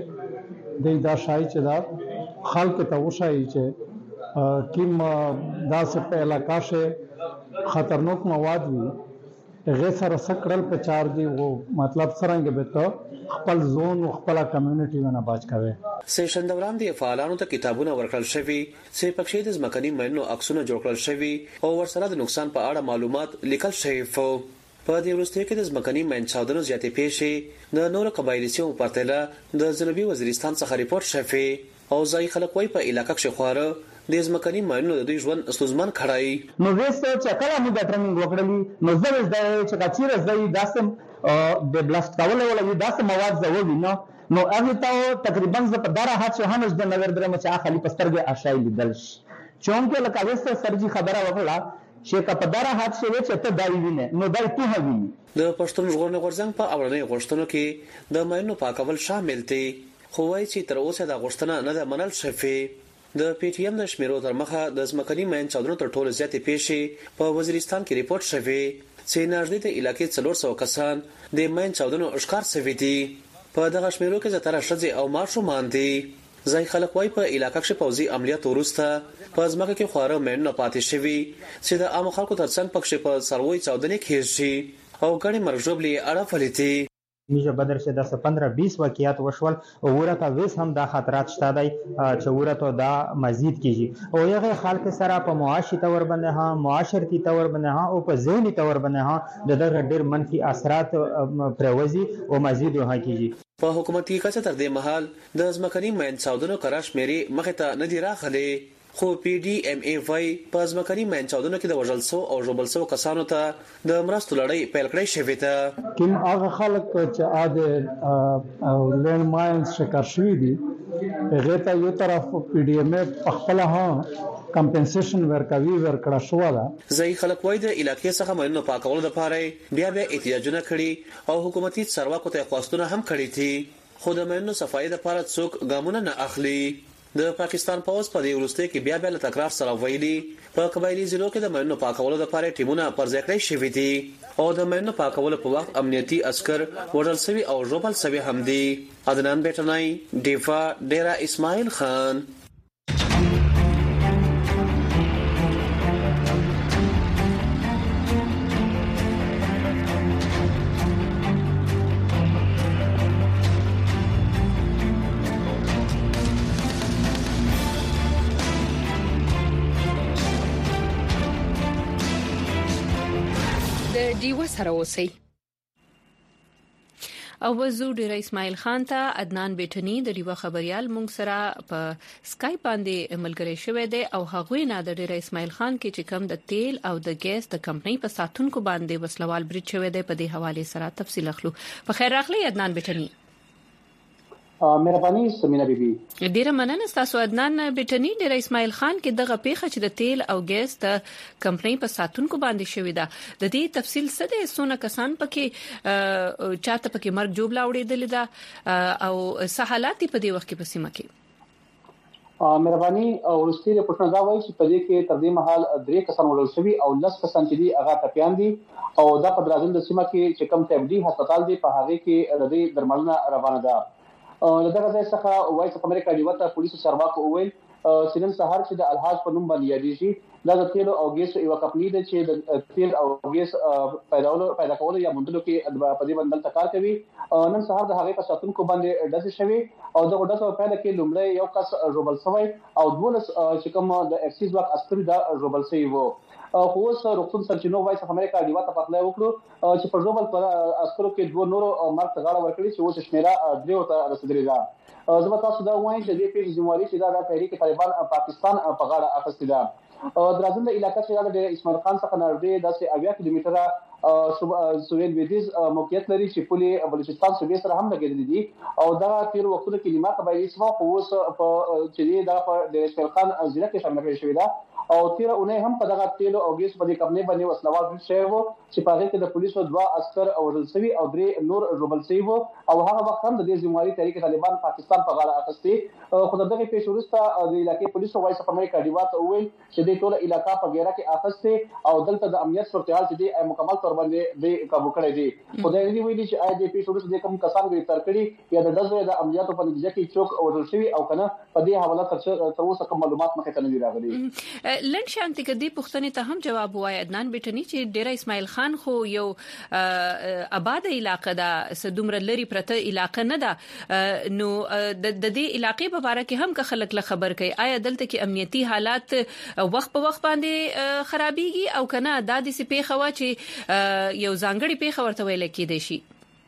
د دا شای چې دا خلک ته وشای چې کیم داسې په علاقہ شه خطرناک مواد وي هغه سره سکړل په چار دی وو مطلب څنګه به ته خپل زون او خپل کمیونټي ونه باج کوي. سیشن دوران دی فعالانو ته کتابونه ورکړل شوي چې پکې د ځمکني ماينونو عکسونه جوړ کړل شوي او ورسره د نقصان په اړه معلومات لیکل شوي. په دې ورسته کې د ځمکني ماين چاودنو زیاتې پیښې د نورو قبایلی سیمو په پرتله د جنوبي وزیرستان څخه ریپورت شوی او ځای خلک وای په علاقې کې خواره د ځمکني ماينونو د دوی ژوند ستونزمن کړای. نو وسته چې کله موږ د ټریننګ وکړلی نو زه چې کچیر زې داسم د بلاست کول ولا داسم مواد زووي نو هغه ته تقریبا ز په دره هات چې هنوز د نظر درمه چې اخلي پسترګه اشای لیدل چونکه لکه وسته سرجی خبره وکړه چې په دره هات چې ته دای وینه نو دای ته ویني. د پښتون ژغورنې غورځنګ په اولنۍ غوښتنو کې د ماينونو پاکول شامل دي خو وايي چې تر اوسه د غوښتنه نه ده منل شوی. د پی ټی ایم د شمیرو تر مخه د ځمکني ماين چاودنو تر ټولو زیاتې پیښې په وزیرستان کې ریپورت شوی چې نږدې د علاقې 400 کسان د ماين چاودنو ښکار شوي دي. په دغه شمیرو کې زیاتره ښځې او ماشومان دي. ځای خلک وايي په علاقې کې پوځي عملیات وروسته په ځمکه کې خواره ماينونه پاتې شوي چې د عام خلکو ترڅنګ پکې په سروي چاودنې کېږي او ګڼې مرګ ژوبلې اړه فلتي. میجا بدر شه د 15-20 واقعیات وشول او ورته وس هم د خطرات شته دی چې ورته دا مزید کیږي او هغه خلک سره په معاشي تور باندې ها معاشرتي تور باندې ها او په ذهني تور باندې ها د دغه ډیر منفي اثرات پروزي او مزید وها کیږي. په حکومتي کچه تر دې مهال د ځمکني ماين چاودنو کراش مېري مخه ته نه دی راغلي خو PDMA5 په ځمکني ماين چاودنو کې د وژل او ژوبل سو کسانو ته د مرستو لړۍ پیل کړې شوې ده. کوم هغه خلک چې اده لین ماينز شکار شوي دي هغه ته یو طرف PDMA په خپل ها کمپنسیشن ورکړه شو ده. ځای خلک وای د علاقې څخه ماينونو پاکولو لپاره بیا احتجاجونه کړي او حکومتي څارواکو ته خواستونه هم کړي دي خو د ماينونو صفایي لپاره څوک ګامونه نه اخلي. د پاکستان پوز په دې ورسته کې بیا له تکرار سره ویلي په قبایلی ضلعو کې د ماينونو پاکولو لپاره ټیمونه پر ځای کړی شوي دي او د ماينونو پاکولو په وخت امنیتي عسكر وژل شوي او ژوبل شوي هم دي. عدنان بیٹنای دیفا ډیرا اسماعیل خان. دیوا سره اوسئ. او وزو ډیر اسماعیل خان ته عدنان بیٹنی د ریوا خبريال مونږ سره په سکایپ باندې ملګری شوی دی او هغه نه د ډیر اسماعیل خان کې چې کم د تیل او د ګیس د کمپنۍ په ساتونکو باندې وسلوال برید شوی دی په دې حواله سره تفصیل اخلو. په خیر راغلی عدنان بیٹنی. مهرباني سمینا بیبي. ډیره مننه تاسو عدنان بیٹنی. ډیر اسماعیل خان کې دغه پیښه چې د تیل او ګیس د کمپنۍ په ساتونکو باندې شوې ده د دې تفصیل څه دی؟ سونه کسان پکې چاته پکې مرګ جوړ لاوړېدل ده او څه حالات په دې وخت کې په سیمه کې؟ مهرباني ورستي د پښتنه دا وایي چې په دې کې تر دې مهال 3 کسان وژل شوي او 10 کسان چې دي هغه ټپيان دي او دا په برازیل د سیمه کې چې کم تبدی هسپتال دی په هغه کې د دې درملنه روانه ده. دغه ځای څخه وایس اف امریکا دیوته پولیسو چارواکو وویل چې نن سهار چې د الحاج په نوم باندې یادېږي دا د تیل او ګیس یو کمپنی ده چې د تیل او ګیس پیدا کولو یا موندلو کې په دې باندې کار کوي. نن سهار د هغې په ساتونکو باندې ډزې شوې او دغه ډزو په پیل کې لومړی یو کس ژوبل شوی او 12 چې کوم د اف سی ځواک عسکري دا ژوبل شوی وو. خو اوس روغتون سرچینو وایس اف امریکا دیوته په خپل وکړو چې په ژوبل پر عسکرو کې 2 نورو مرګ ته غاړه ورکړي چې اوس شمیره 3 ته رسیدلې ده. زما تاسو دا وایم چې دې پیښې ذمہواری چې دا د تحریک طالبان پاکستان په غاړه اخیستې ده. درازن د علاقې چې د اسماعیل خان څخه نږدې د 80 کیلومتره سویل ویدیز موقعیت لري چې پولي بلوچستان صوبې سره هم لګیدل دي او دا تیر وختونو کې نیمه قبایلی سیمه خو اوس په چې دا په د اسماعیل خان ضلع کې شامل کړی شوی ده او تیر اونۍ هم په دغه تیل او ګیس په دې کمپنۍ باندې وسلوال برید شوی وو چې په هغه کې د پولیسو 2 عسكر وژل شوي او 3 نور ژوبل شوي وو او هغه وخت هم د دې ذمہواری تحریک طالبان پاکستان په غاړه اخیستې. خو دغه پیښه وروسته د علاقې پولیسو وایس اف امریکا دیوته وویل چې د ټول علاقې په غیره کې اخیستې او دلته د امنیت صورتحال چې د مکمل تور باندې د قابو کړی دي. خدای دې ویلي چې آی دې پیښه وروسته د کوم کسان گرفتار کړي یا د دزو د امنیتو په نتیجه کې څوک وژل شوي او کنه په دې حواله تر اوسه کوم معلومات مخې ته نه دي راغلي. لن شانتي کدي پښتنې ته هم جواب وای عدنان بیٹنی چې ډیر اسماعیل خان خو یو آباد علاقه ده سدومره لري پرته علاقه نه ده نو د دې علاقې په اړه کې هم که خلک له خبر کوي آیا دلته کې امنیتي حالات وخت په وخت باندې خرابيږي او کنه د دې سپېخه وا چې یو ځانګړي پیښه ورته ویل کېدای شي؟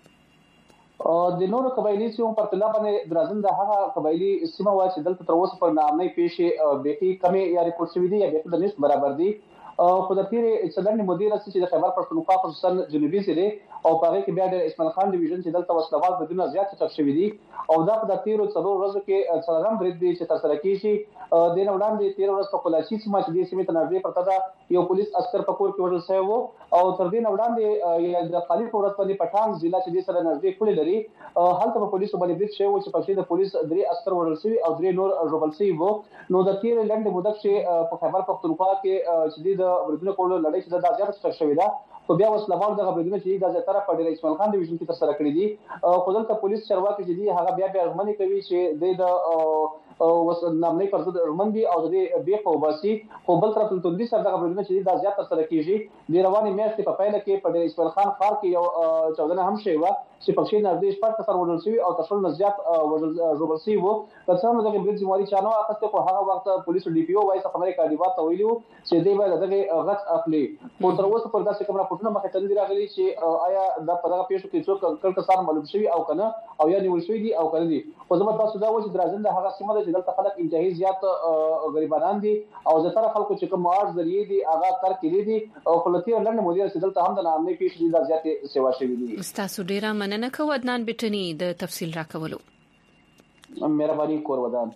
د نورو قبایلی سیمو په تله باندې درازن د هغه قبایلی سیمه وا چې دلته تر اوسه پر نامنۍ پیښې بیخي کمی یا ریپورت شوی دی یا بیخي د نشټ برابر دی. خو د پیر څلورنی مدیر چې د خیبر پښتونخوا خصوصا جنوبي سره او په هغه کې بیا د اسماعیل خان ډیویژن چې دلته وسلوال بدونه زیات څه شوی دی او دا په د تیرو څلور ورځو کې څلورم برید دی چې تر سره کیږي د نن وړاندې 13 ورځې په کلاچي سیمه چې د سیمې ته نږدې پرته ده یو پولیس عسكر په کور کې وژل شوی وو او تر دې وړاندې د خالد ورځ باندې پټان ضلع چې د سره نږدې کولې لري هلته په پولیسو باندې برید شوی چې په د پولیس 3 عسكر وژل شوی او 3 نور ژوبل شوی وو. نو د تیر لنډ مدت چې په خیبر پښتونخوا کې چې د بریدونو کولو لړۍ چې د زیات څه شوی ده خو بیا وسلوال دغه بریدونه چې د زیاتره په ډیر اسماعیل خان ډیویژن کې تر سره کړی دي خو دلته پولیس چارواکي چې دي هغه بیا ارمنی کوي چې د نامنۍ پر ضد ارمن دي او د بي په واسي خو بل طرف ته تندي سره دغه بریدونه چې د زیات تر سره کیږي د رواني میاشتې په پایله کې په ډیر اسماعیل خان خار کې یو 14 هم شوی و چې په شي نږدې شپږ کسان وژل شوي او تر څو زیات ژوبل شوي وو. تر څو دغه برید ذمہواری چانو اخیسته خو هغه وخت پولیسو ډي پی او وایس اف امریکا دیوته ویلو چې دوی به دغه غټ اخلي. خو تر اوسه پر داسې کومه پوښتنه مخه ته نه راغلي چې آیا د په دغه پیښو کې څوک کسان معلوم شوي او کنه او یا نیول شوي دي او کنه دي. خو زما تاسو دا و چې درازنده هغه سیمه ده چې دلته خلک انتهایی زیات غریبانان دي او زتره خلکو چې کوم معاش ذریعہ دي هغه کار کوي دي او خلتي لنډ مدیر چې دلته هم د نامنۍ پیښې د زیاتې سیوا شوي دي. تاسو ډیره مننه کوم عدنان بیٹنی د تفصیل راکولو. مهرباني کور ودان.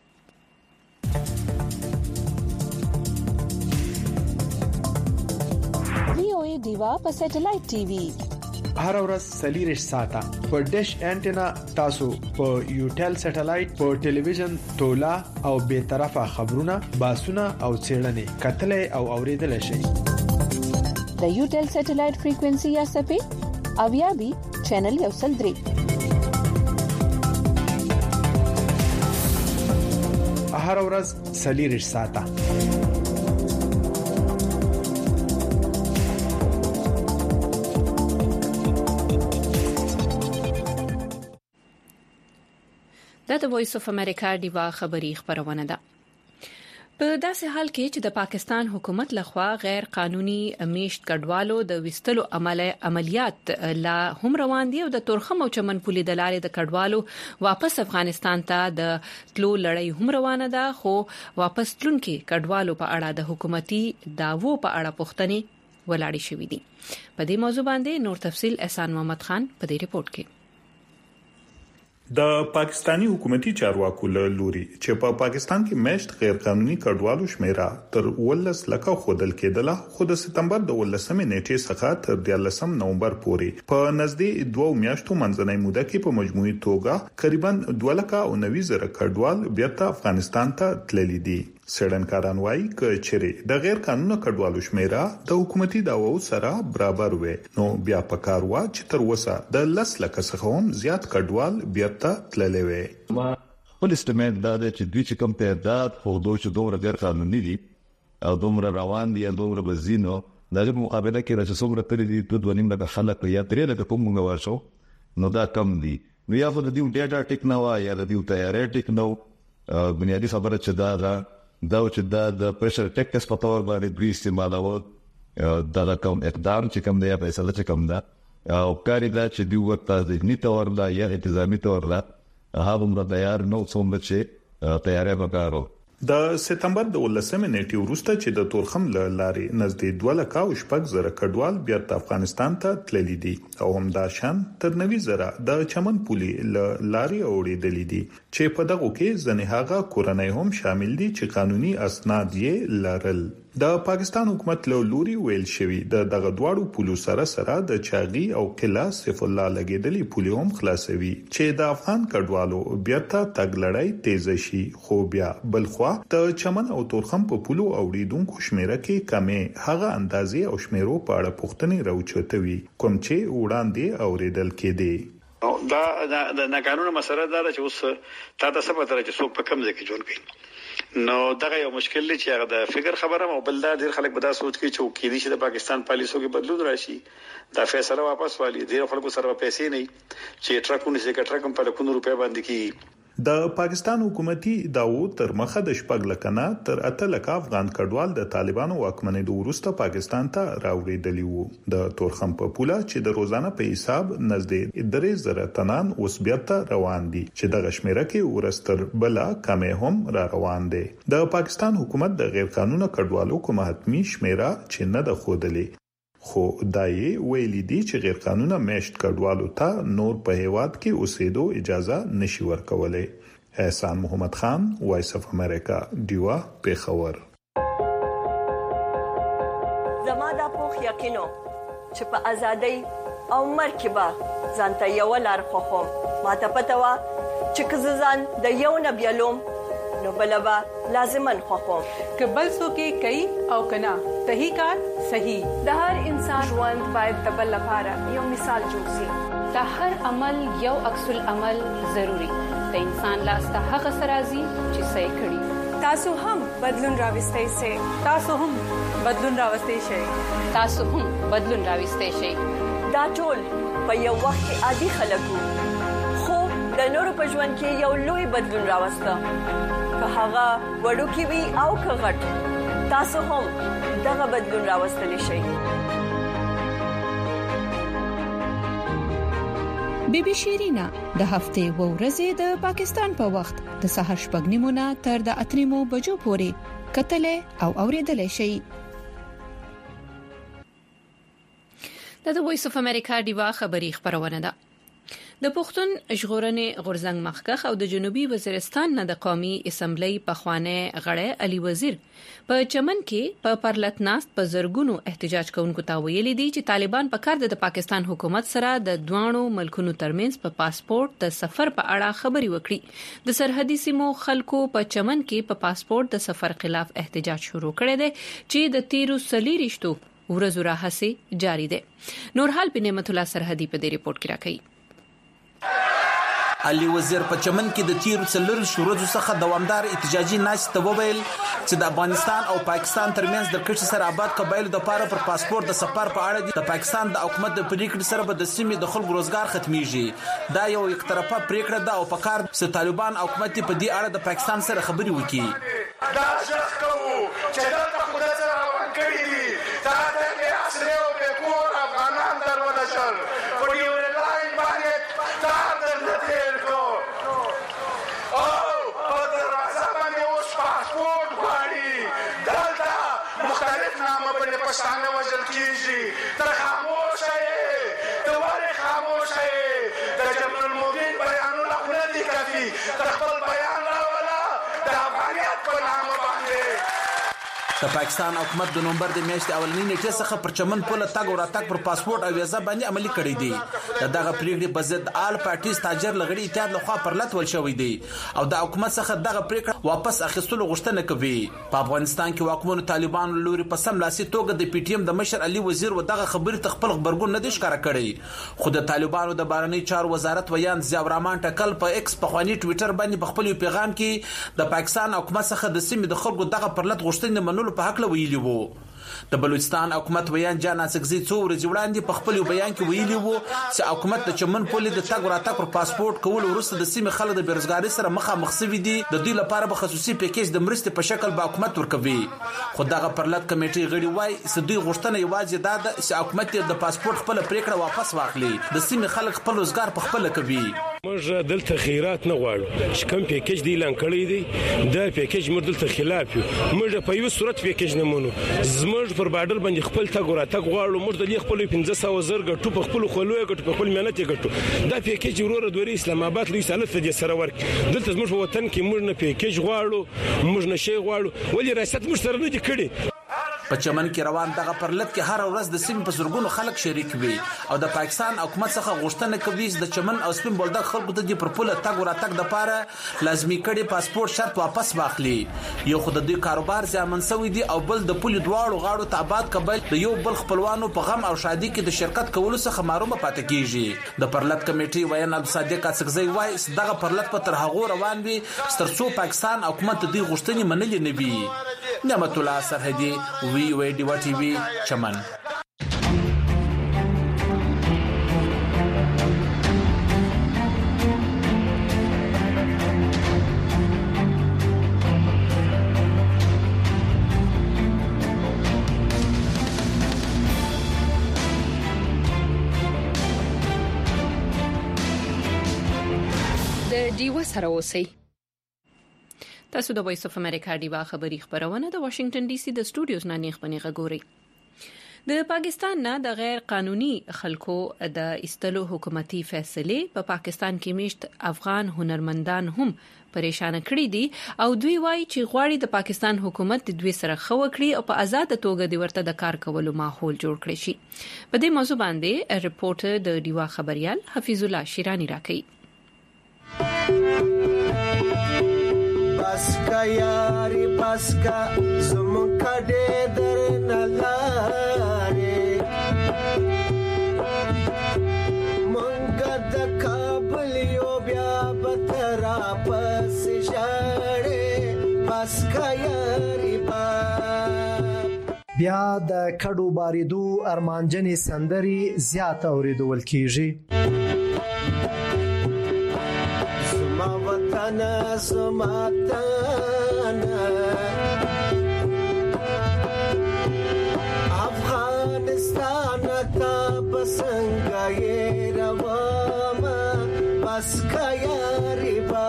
وی دیوا په سټلایټ ټي وي هر ورځ سلیریش ساته په ډیش انټینا تاسو په یوټل سټلایټ په ټلویزیون تولا او به طرفه خبرونه باسونه او چیرنې کتلې او اوریدل شي. د یوټل سټلایټ فریکوئنسي یا سپی او یا بي چینل یو سل درې هر ورځ سلیریش ساته د وایس اف امریکا دیوا خبری خبرونه ده. په داسې حال کې چې د پاکستان حکومت لخوا غیر قانوني میشت کډوالو د وستلو عملیات لا هم روان دي او د تورخم او چمن پولې د لارې د کډوالو واپس افغانستان ته د تلو لړۍ هم روانه ده، خو واپس تلونکي کډوالو په اړه د حکومتي داوو په اړه پوښتنې ولاړې شوې دي. په دې موضوع باندې نور تفصيل احسان محمد خان په دې ریپورت کې. د پاکستانی حکومتي چارواکو له لوري چې په پاکستان کې میشت غیر قانوني کډوالو شمیره تر 19 لکه خودل کېدله، خو د سپتمبر د 19 نیټې څخه تر 13 نومبر پورې په نږدې 2 میاشتو منځنۍ موده کې په مجموعي توګه تقریبا 2,90,000 کډوال بیرته افغانستان ته تللي دي. سړنکاران وایي چې د غیر قانوني کډوالو شمیره د حکومتي داوو سره برابر وي، نو بیا پکار و چې تر اوسه د 10 لکه څخه هم زیات کډوال بیرته تللي وي. خپل استعمال دا چې دوی چې کوم تعداد خو چې دومره غیر قانوني دي او دومره روان دي او دومره بزینو د مقابله کې راځي څومره تر دې 2.5 لکه خلک یا 3 لکه په موږ ورشو، نو دا کم دي. نو یا په دې ډیټا ټیک نه وای یا د دې تیارې ټیک نو بنیادی خبره چې دا چې د پرشر ټیکس په تور باندې دوی استعمالوي دا کوم اقدام چې کوم دی یا فیصله چې کوم ده او کاری دا چې دوی ورته ځنی تور لا یا التزامي تور لا هغه موږ تیار نو څومره چې تیارې وکړو. د سپتمبر د 19 نیټې وروسته چې د تورخم لارې نږدې 2,06,000 کډوال بیرته افغانستان ته تللي دي او هم دا شان تر 90,000 د چمن پولې لارې اوړېدلې دي چې په دغه کې ځنې هغه کورنۍ هم شامل دي چې قانوني اسناد یې لرل. د پاکستان حکومت له لوري ویل شوی د دغه دواړو پولو سره د چاغي او قلا سیف الله لګیدلې پولې هم خلاصوي چې د افغان کډوالو بیرته تګ لړۍ تیز شي، خو بیا بلخوا د چمن او تورخم په پولو اوریدونکو شمیره کې کمې هغه اندازې او شمیرو په اړه پوښتنې راوچوتوي کوم چې وړاندې اوریدل کېدي. دا د ناقانونه مسله ده چې اوس تا د سبا درجه څوک په کم ځای کې جوړ کړي، نو دغه یو مشکل دی چې هغه د فکر خبره او بل دا ډیر خلک به دا سوچ کوي چې وکیلی چې د پاکستان پالیسو کې بدلون راشي، دا فیصله واپس والی ډیر خلکو سره پیسې نه چې ټرکونه چې ټرکم په لکونو روپیا باندې کی. د پاکستان حکومتي داوو تر مخه د شپږ لکنه تر 8 لکه افغان کډوال د طالبانو واکمنۍ د وروسته پاکستان ته راوړېدلی وو. د تورخم په پوله چې د روزانه په حساب نږدې 3,000 تنان اوس بیرته روان دي چې د غشمیره کې ورستر بلا کمې هم را روان دي. د پاکستان حکومت د غیر قانوني کډوالو کومه حتمی شمیره چې نه د خودلې، خو دای ویلي دي چې غیر قانوني میشت کډوالو ته نور په هیواد کې اوسېدو اجازه نشي ورکولای. احسان محمد خان، وایس اف امریکا، دیوا، پیښور. زما د پوخ یقینو چې په ازادۍ او مرکبه ځانته یو لار خوخم، ماته پته و چې کززان د یو نبیلوم نو بلبا لازمن خوخم که بل څوک کوي او کنا صحیح کار صحیح. د هر انسان ژوند باید د بل لپاره یو مثال جوړ شي. د هر عمل یو عکس العمل ضروری. د انسان لاس ته هغه سرازي چې صحیح کړي. تاسو هم بدلون راوستئ شئ. تاسو هم بدلون راوستئ شئ. تاسو هم بدلون راوستئ شئ. دا ټول په یو وخت کې عادي خلکو خو د نورو په ژوند کې یو لوی بدلون راوسته. که هغه وړوکی وي او که غټ، تاسو هم دغه بدلون راوستلی شئ. بیبي شیرینا د هفتې و ورځې د پاکستان په وخت د سهار 8:30 تر د 8:00 بجو پورې کتلې او اوریدلې شي. د وایس اف امریکا دیوا خبری خبرونه ده. د پښتون ژغورنې غورزنګ مخکخ او د جنوبي وزیرستان نه د قومي اسمبلی پخوانه غړی علي وزیر په چمن کې په پرلتناست په زرګونو احتجاج کوونکو ته ویلي دي چې طالبان په کار د پاکستان حکومت سره د دوانو ملکونو ترمنځ په پاسپورت د سفر په اړه خبري وکړي. د سرحدي سیمو خلکو په چمن کې په پاسپورت د سفر خلاف احتجاج شروع کړی دی چې د 13 رښتو ورځو راهسي جاری دی. نورحال بن نعمت الله سرحدي په دې ریپورت کې راکړي. علي وزیر په چمن کې د تیر څلور شورو څخه دوامدار احتجاجي ناشته وویل چې د افغانستان او پاکستان ترمنځ د کچې سره آباد قبایل د لپاره پر پاسپورت د سفر په اړه د پاکستان د حکومت د پریکړې سره به د سیمې د خلکو روزګار ختميږي. دا یو یک طرفه پریکړه ده او په کار چې طالبان حکومت په دې اړه د پاکستان سره خبري وکړي. دا ځکه کوو چې دلته خو د سره روان کړي دي دا د اصلي او بېکور افغانان درونه شل په ډیورنډ لاین باندې تار درته تېر کړو او په دروازه باندې اوس پاسپورټ غواړي دلته مختلف نامه باندې پښتانه وژل کېږي ته خاموشه یې ته ولې خاموشه یې د جبل المؤمن بیانونه خو نه دي کافي ته خپل بیان راوله د افغانیت په نامه باندې. د پاکستان حکومت د نومبر د میاشتې اولنۍ نیټې څخه پر چمن پوله تګ او راتګ پر پاسپورت او ویزا باندې عملي کړی دی. دغه پریکړې په ضد آل پارټیز تاجر لغړي اتحاد لخوا پر لټ ول شوې دي او د حکومت څخه دغه پریکړه واپس اخیستلو غوښتنه کوي. په افغانستان کې واکمنو طالبانو لوري په سم لاسي توګه د پی ټی ایم د مشر علي وزیر و دغه خبرې ته خپل خبرګون نه دي ښکاره کړی، خو د طالبانو د بهرنی چارو وزارت ویان ضیاء الرحمن ټکل په ایکس په خواني ټوئیټر باندې په خپل پیغام کې د پاکستان حکومت څخه د سیمې د خلکو دغه پر لټ غوښتنې منلو په حق ویلي وو. د بلوچستان حکومت ویان جان اسکزي څو ورځې وړاندې په خپل بیان کې ویلي وو چې حکومت د چمن پولې د تګ راتګ پر پاسپورت کول وروسته د سیمې خلک د بیروزګارۍ سره مخامخ شوي دي، د دوی لپاره به خصوصي پیکیج د مرستې په شکل به حکومت ورکوي. خو دغه پرلط کمیټې غړي وایي چې دوی غوښتنه یوازې دا ده چې حکومت د پاسپورت خپل پریکړه واپس واخلي، د سیمې خلک خپل روزګار په خپل کوي. موږ دلته خیرات نه غواړو چې کوم پیکیج دی اعلان کړی دی دا پیکیج موږ دلته خلاف یو، موږ په یو صورت پیکیج نه مونږ زموږ پر بارډر باندې خپل تګ راتګ غواړو، موږ د خپل 1500 زر ګټو په خپل خلوی ګټو په خپل مهنت ګټو. دا پیکیج ورور دوی اسلام آباد لوي سالت د سره ورک دلته زموږ په وطن کې موږ نه پیکیج غواړو، موږ نه شي غواړو، ولې ریاست موږ سره نه دي کړی. په چمن کې روان دغه پرلط کې هر ورځ د سیمې په زرګونو خلک شریک وي او د پاکستان حکومت څخه غوښتنه کوي چې د چمن او سپین بولدک خلکو ته د پر پوله تګ او راتګ لپاره لازمي کړي پاسپورت شرط واپس واخلي. یو خو د دوی کاروبار زیانمن شوی دی او بل د پولې دواړو غاړو ته آباد کبل د یو بل خپلوانو په غم او شادي کې د شرکت کولو څخه محروم پاتې کیږي. د پرلط کمیټې ویان عبدالصادق اسکزي وایي چې دغه پرلط په تر هغه روان وي ترڅو پاکستان حکومت د دې غوښتنې منلې نه وي. نعمت الله سرحدي وی وی ډیوا ټي وی چمن. د ډیوا سره اوسئ. تاسو د وایس اف امریکا ډیوا خبری خبرونه د واشنگټن ډي سي د سټوډیوز نه نیغبني غوري. د پاکستان نه د غیر قانوني خلکو د استلو حکومتي فیصله په پاکستان کې میشت افغان هنرمندان هم پریشان کړي دي او دوی وایي چې غواړي د پاکستان حکومت د دوی سره خو کړي او په آزاد توګه د ورته د کار کولو ماحول جوړ کړي شي. په دې موضوع باندې ریپورټر د ډیوا خبريال حفیظ الله شیرانی راکړي. پاسکا یاری پاسکا زمکا دې در نلاره مونږ د کابل یو بیا بترا پس شاړې پاسکا یاری با بیا د کډو باریدو ارمانجنې سندري زیات اوریدل کیږي. افغانستان تا بسنګای روما پاسکا یاری با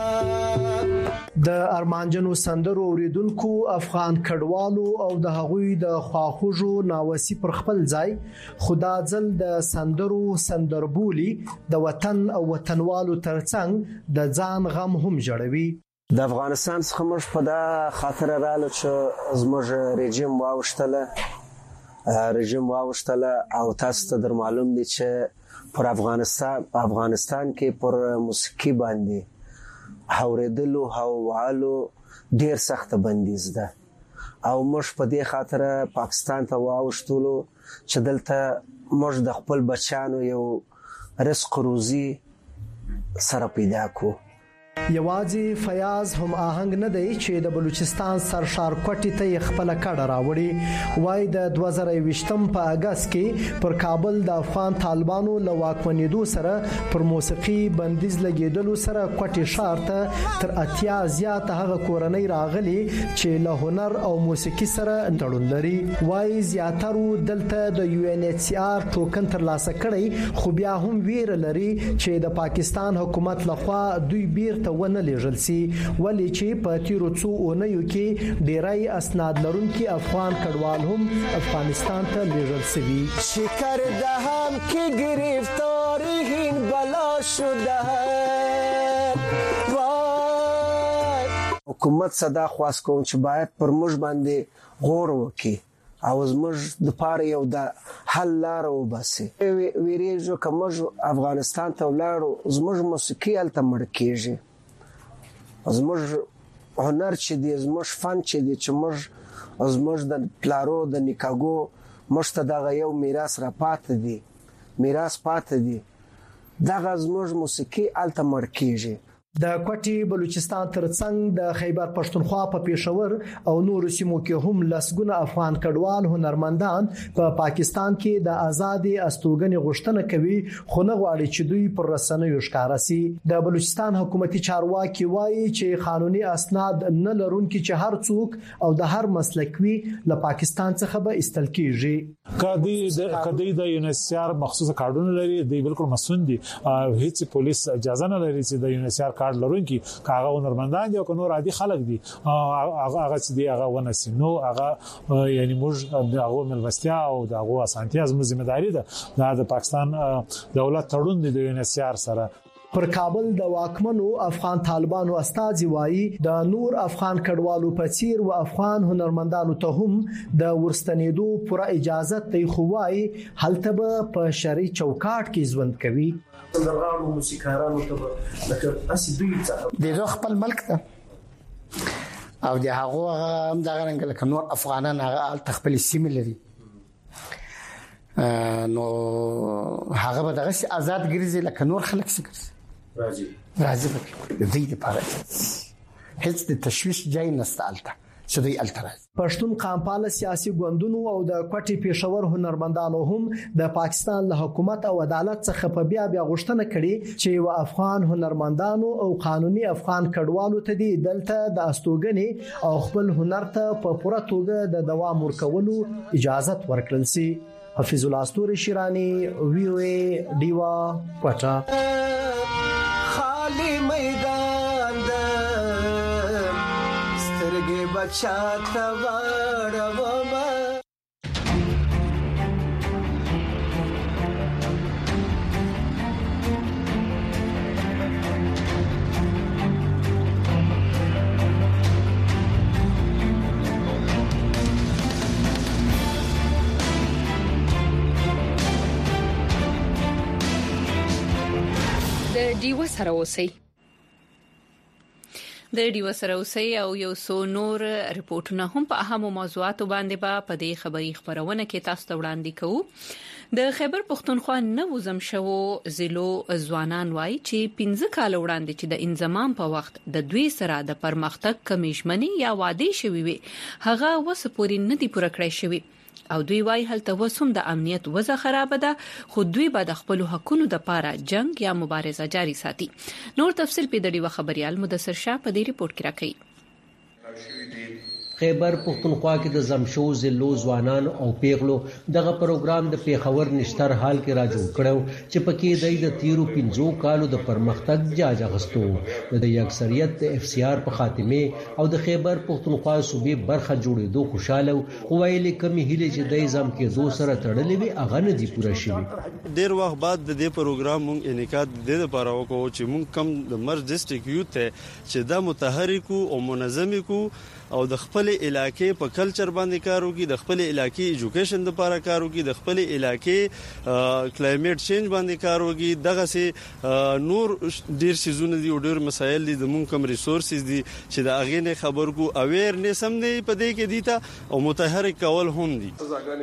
د ارمانجنو سندرو اوریدونکو افغان کډوالو او د هغوی د خواخوږو ناوسی پر خپل ځای خدا ځل د سندربولي د وطن او وطنوالو ترڅنګ د ځان غم هم جوړوي. د افغانستان څخه موږ په دا خاطر رااله چې زموږ رژیم واوښتله او تاسو ته در معلوم دي چې پر افغانستان کې پر موسیقي باندې اوریدلو هوالو ډیر سخت بندیز ده او موږ په دې خاطر پاکستان ته واوښتلو چې دلته موږ د خپل بچانو یو رزق روزي سره پیدا کو. یوازې فیاض هم آهنګ نه دی چې د بلوچستان سرشار کوټی ته خپل کډه راوړي. وای د 2020م په اگست کې پر کابل د افغان طالبانو له واکمنېدو سره پر موسیقي بندیز لګیدلو سره کوټی شهر ته تر 80 زیات هغه کورنۍ راغلي چې له هنر او موسیقي سره تړون لري. وای زیاترو دلته د UNHCR ټوکن ترلاسه کړي خو بیا هم ویره لري چې د پاکستان حکومت لخوا دوی بیرته ونه لیږل سي ولې چې په تیرو څو اونیو کې ډیری اسناد لرونکي افغان کډوال هم افغانستان ته لیږل سوي. شکر دهم که گرفتاری این بلا شده حکومت صدا خواست کوم چې باید پر موږ باندې غور وکړي او زموږ د پاره یو د حل لار وباسي. ویریږو که موږ افغانستان ته ولاړو زموږ موسیقي هلته مړ کېږي، زموږ هنر چې دی، زموږ فن چې دی، چې زموږ د پلارو د نیکاګو موږ ته دغه یو میراث را پاتې دی دغه زموږ موسیقي هلته مړ کېږي. د کوټي بلوچستان ترڅنګ د خیبر پښتونخوا په پېښور او نورو سیمو کې هم لسګونه افغان کډوال هنرمندان په پاکستان کې د آزادي استوګنې غوښتنه کوي خو نه غواړي چې دوی پر رسنیو ښکارا سي. د بلوچستان حکومتي چارواکي وایي چې قانوني اسناد نه لرونکي چې هر څوک او د هر مسلک وي له پاکستان څخه به استل کیږي. کدی د UNHCR مخصوص کارډونه لري دی بالکل مسون دي، هیڅ پولیس اجازه نه لري چې د UNHCR کارت لرونکي کاغه هنرمندان دي او نور عادي خلک دي هغه چې دی هغه ونسي نو هغه یعنی موږ دغه ملمستیا او دغه اسانتیا زموږ ځمېداري ده د پاکستان دولت تړون دي د UNHCR سره. پر کابل د واکمنو افغان طالبانو استازي وایي د نور افغان کډوالو په څیر او افغان هنرمندانو ته هم د ورستنېدو پوره اجازه دی خو وایي هلته به په شرعي چوکاټ کې ژوند کوي. سندرغاړو موسیقارانو ته لکه اسی دوی څخه د خپل ملک ته او د هغه هم دا غنګل لکه نور افغانان هغه تخپل سیمه لري نو هغه به دغه آزاد ګرځي لکه نور خلک څنګه راځي د دې لپاره هیڅ د تشویش ځای نشته الته چې دوی التراز. پښتون قامپاله سیاسي ګوندونو او د کوټي پېښور هنرمندانو هم د پاکستان له حکومت او عدالت څخه په بیا غوښتنه کړې چې یو افغان هنرمندانو او قانوني افغان کډوالو ته دی دلته د استوګنې او خپل هنر ته په پوره توګه د دوام ورکولو اجازه ورکړل سي. حفیظ الله استوري شیرانی VOA دیوا کوټه. خالی میدان د سترګې بچا ته واړوم ډیو سره اوسئ. د ډیو سره اوسئ او یو څو نور ریپورتونه هم په اهمو موضوعاتو باندې په دې خبري خبرونه کې تاسو ته وړاندې کوو. د خیبر پښتونخوا نو زم شوو زلو ځوانان وای چې 15 کال وړاندې چې د انضمام په وخت د دوی سره د پرمختګ کمیشمنې یا وعده شوی وي هغه وسپوري نه دی پوره کړی شوی او دوی وای هلته وسوم د امنیت وضع خراب ده خو دوی به د خپل حقونو د پاره جنگ یا مبارزه جاری ساتي. نور تفصیل په دې خبريال مدثر شاه په دې ریپورت کې راکړي. خیبر پښتونخوا کې د زمشو زلو ځوانان او پیغلو دغه پروګرام د پیښور نشتر حال کې را جوړ کړو چې پکې د تیرو 15 کالو د پرمختګ جاج غستو د اکثریت د FCR په خاتمه او د خیبر پښتونخوا صوبې برخه جوړېدو خوشاله او ویلي کمی هلي چې د نظام کې دو سره تړلې وي اغه نه دي پوره شوی. ډیر وخت بعد د دې پروګرام مونږ انعقاد د دې لپاره وکړو چې مونږ کم د مرز ډیسټریکټ یوت چې دا متحرک او منظم کو او د خپل خپل علاقې په کلچر باندې کار وکړي، د خپل علاقې ایجوکیشن لپاره کار وکړي، د خپل علاقې کلایمیټ چینج باندې کار وکړي. دغه سي نور ډیر سيزونه دي او ډیر مسایل دي، د مونږ کوم ریسورسز دي چې د اغه نه خبر کو اویرنس هم دی په دې کې دیتا او متحرک کول هم دي.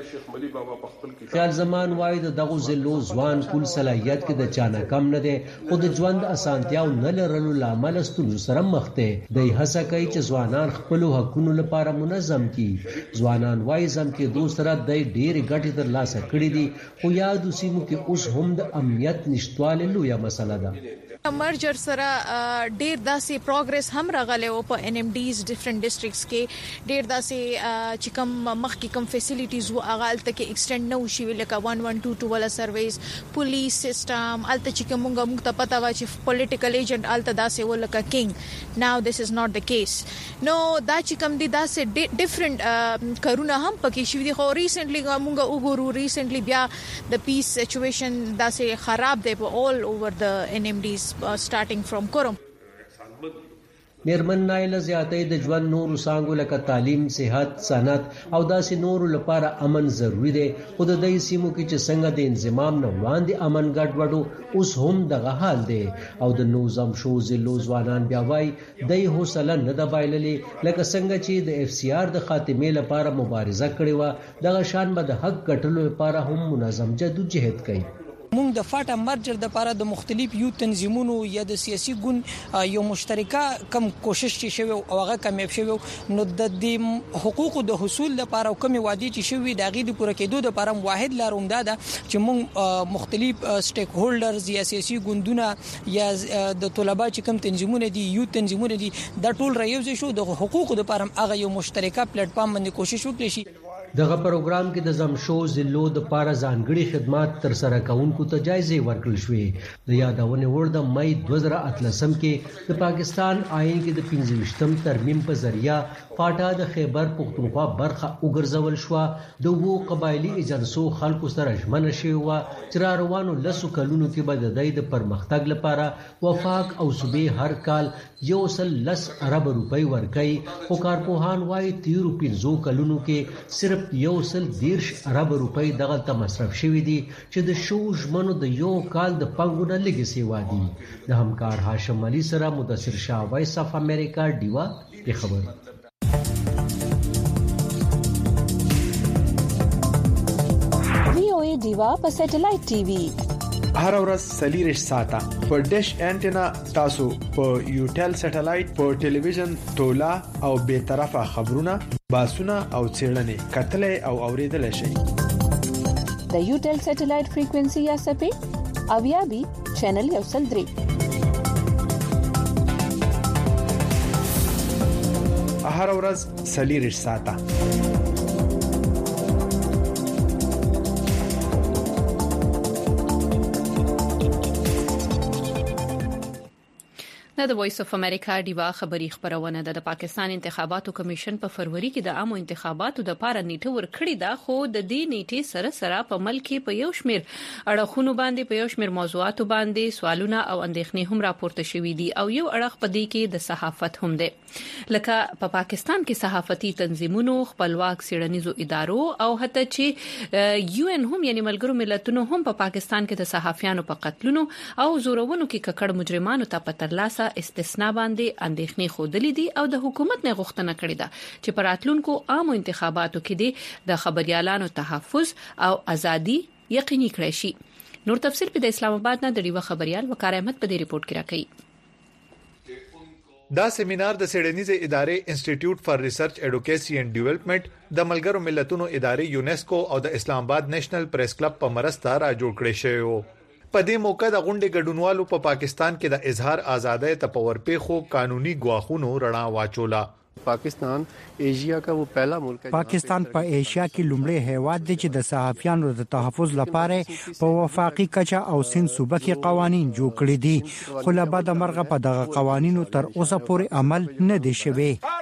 خیال زمان وای دغه زلو ځوان کول صلاحیت کې د چانه کم نه دی، خو د ژوند اسانتیاو نه لرلو لامل ستونزو سره مخ دي. د هڅه کوي چې ځوانان خپل حقوقو لپاره منظم کړي. ځوانان وای زم کې دوسرا د ډېر غټي تر لاسه کړی دي، خو یاد وسیمو کې اوس هم د امنیت نشټواله لویه مسله ده. مرجر سره ډیر داسې پروګرس هم راغلی او په ان ام ډیز ډیفرنٹ ډیسټریکټس کې ډیر داسې چې کوم مخکې کوم فیسیلیټیز وو هغه الته کې ایکسټند نه وشي، لکه 1122 ولا سرویس پولیس سیستم الته چې موږ ته پتا و چې پولیټیکل ایجنټ الته داسې ولکه کینګ. ناو دیس از ناٹ د کیس. نو دا چې کوم دي داسې ډیفرنٹ کارونه هم پکې شوي دي، خو ریسنټلی موږ وګورو ریسنټلی بیا د پیس سچويشن داسې خراب دی په اول اوور د ان ام ډیز starting from Kurum. میرمن نایله زیاتې د ژوند نورو څنګه لکه تعلیم، صحت، صنعت او داسې نورو لپاره امن ضروری دی، خو د دې سیمو کې چې څنګه د انضمام نه وړاندې امن ګډوډو اوس هم دغه حال دی. او د نوزم شو زلو ځوانان بیا وای د حوصله نه د بایللې، لکه څنګه چې د اف سی آر د خاتمې لپاره مبارزه کړې و، دغه شان به د حق ګټلو لپاره هم منظم جدوجہد کوي. مونږ د فاټا مرجر د لپاره د مختلف یو تنظیمونو یا د سیاسي ګوند یو مشترکه کم کوشش چې شوی او هغه کامیاب شوی، نو د دې حقوقو د حصول لپاره او کوم وادي چې شوی د غي د پوره کېدو لپاره واحد لار اومده ده چې مونږ مختلف سټیک هولډرز یا سیاسي ګوندونه یا د طلبه چې کوم تنظیمونه دي، یو تنظیمونه دي، دا ټول رايوځي شو د حقوقو لپاره هغه یو مشترکه پلیټ فارم باندې کوشش وکړي شي. دغه پروګرام کې د زمشو زلو د پاره ځانګړي خدمات تر سره کوونکو ته جایزې ورکړل شوې. د یادونه وړ د مئی 2013 کې د پاکستان آئین کې د 25م ترمیم په ذریعہ فاټا د خیبر پختونخوا برخه وګرځول شو. د وو قبایلی ایجنسو خلکو سره ژمنه شوی و چې روانو لسو کلونو کې به د پرمختګ لپاره وفاق او صوبې هر کال 110 ارب روپۍ ورکړي، خو کارپوهان وايي 13 کلونو کې صرف 110 ارب روپۍ دغه ته مصرف شوي دي چې د شو ژمنو د یو کال د پنګونه لګي سیوا دي. د همکار هاشم علي سره مدثر شاه، وایس اف امریکا، ډیوا په خبر. وی او ای ډیوا په سټلایټ ټي وي هر ورځ سلیریش ساته په ډیش انټینا تاسو په یوټل سټلایټ په ټلویزیون تولا او به طرفه خبرونه، باسونه او څېړنې کتلې او اوریدل شي. د یوټل سټلایټ فریکوئنسي یا سپې او یا بي چینل یو سل 3 هر ورځ سلیریش ساته. د وایس اف امریکا ډیوا خبری خبرونه ده. د پاکستان انتخاباتو کمیشن په فروری کې د عامو انتخاباتو د پاره نیټه ورکړې ده، خو د دې نیټې سره سره په ملک کې په یو شمیر اړخونو باندې په یو شمیر موضوعاتو باندې سوالونه او اندېښنې هم راپورته شوې دي، او یو اړخ په دې کې د صحافت هم ده. لکه په پاکستان کې صحافتي تنظیمونو، خپلواک څېړنیزو ادارو او حتی چې یو ان هم یعنی ملګرو ملتونو هم په پاکستان کې د صحافیانو په قتلونو او زورونو کې ککړ مجرمانو ته په ترلاسه استثناء باندې اندېښنې خودلې دي، او د حکومت نه غوښتنه کړې ده چې پر راتلونکو عامو انتخاباتو کې د خبريالانو تحفظ او ازادي یقیني کړي شي. نور تفصیل په اسلام آباد نه د ډیوه خبريال وقار احمد په دې ریپورت کې راکړي. دا سیمینار د سیډنیزه ادارې انسټیټیوټ فار ریسرچ ایډوکیسی اینڈ ډیولپمنٹ د ملګرو ملتونو ادارې یونیسکو او د اسلام آباد نېشنل پریس کلب په مرسته را جوړ کړی شوی و. په دې موقع د غونډې ګډونوالو په پاکستان کې د اظهار ازادۍ ته په ورپېخو قانوني غواخونو رڼا واچوله. پاکستان ایشیا کا وہ پہلا ملک ہے. پاکستان په ایشیا کې لومړی هیواد دی چې د صحافیانو د تحفظ لپاره په وفاقي کچه او سند صوبه کې قوانين جوړ کړي دي، خو له بعد مرغه په دغه قوانینو تر اوسه پورې عمل نه دي شوی.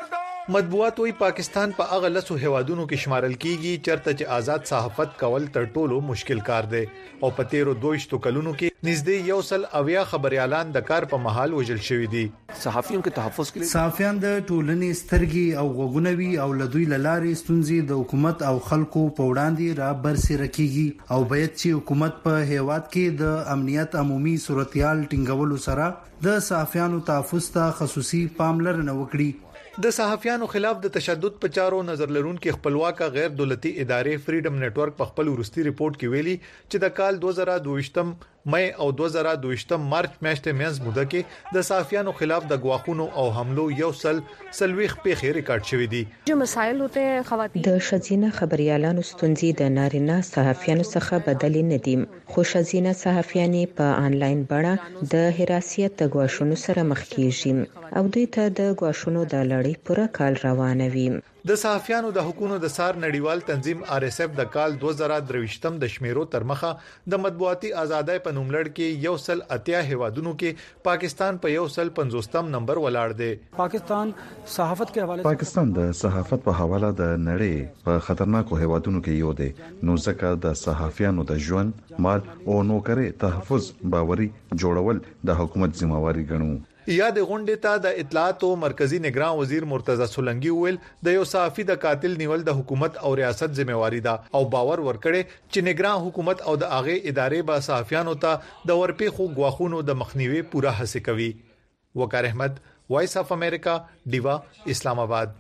مطبوعات وی پاکستان په هغه لسو هوادونو کې شمارل کیږي چرته چې آزاد صحافت کول تر ټولو مشکل کار دی او په 13 کلونو کې نږدې 100 خبريالان د کار په محل وژل شوی دي. صحافیون کې تحفظ کړي صحافیان د ټولنې سترګې او غوګونوي او لدوی لارې ستونزې د حکومت او خلکو په وړاندې را برسېره کیږي او باید چې حکومت په هیواد کې د امنیت عمومي صورتحال ټینګولو سره د صحافیانو تحفظ ته خصوصي پاملرنه وکړي. د صحافیانو خلاف د تشدد په چارو نظر لرونکو خپلواک غیر دولتي ادارې فریډم نتورک په خپل ورستي ریپورت کې ویلي چې د کال 2022 مئی او 2022 مارچ میاشتې مینځ موده کې د صحافیانو خلاف د غواخونو او حملو یو سلويخ پیښې ریکارډ شوې دي. جو مسایل ہوتے ہیں خواتین د شذینه خبريالانو ستونزې د نارینه صحافیانو څخه بدل نه دي خو شذینه صحافیانې په انلاین بڼه د حراسیت د غواښونو سره مخ کیږي او دوی ته د غواښونو د لړۍ پوره کال روانوي. د صحافیانو د حقوقو د سار نړیوال تنظیم RSF د کال 2023 د شمیرو تر مخه د مطبوعاتي ازادۍ په نوملړ کې 180 هوادونو کې پاکستان په 150 نمبر ولاړ دی. پاکستان صحافت کې حواله پاکستان د صحافت په حواله د نړۍ په خطرناکو هوادونو کې یو دی نو ځکه د صحافیانو د ژوند مال او نوکرۍ تحفظ باوري جوړول د حکومت ذمہواری ګڼو. یاد غونډې ته د اطلاعات او مرکزی نگران وزیر مرتضی سولنګي ویل د یو صحافي د قاتل نیول د حکومت او ریاست ذمہواری ده او باور ورکړي چې نگران حکومت او د اغه ادارې به صحافیانو ته د ورپېخو غواخونو د مخنیوي پوره هڅه کوي. وقار احمد وایس اف امریکا دیوا اسلام آباد.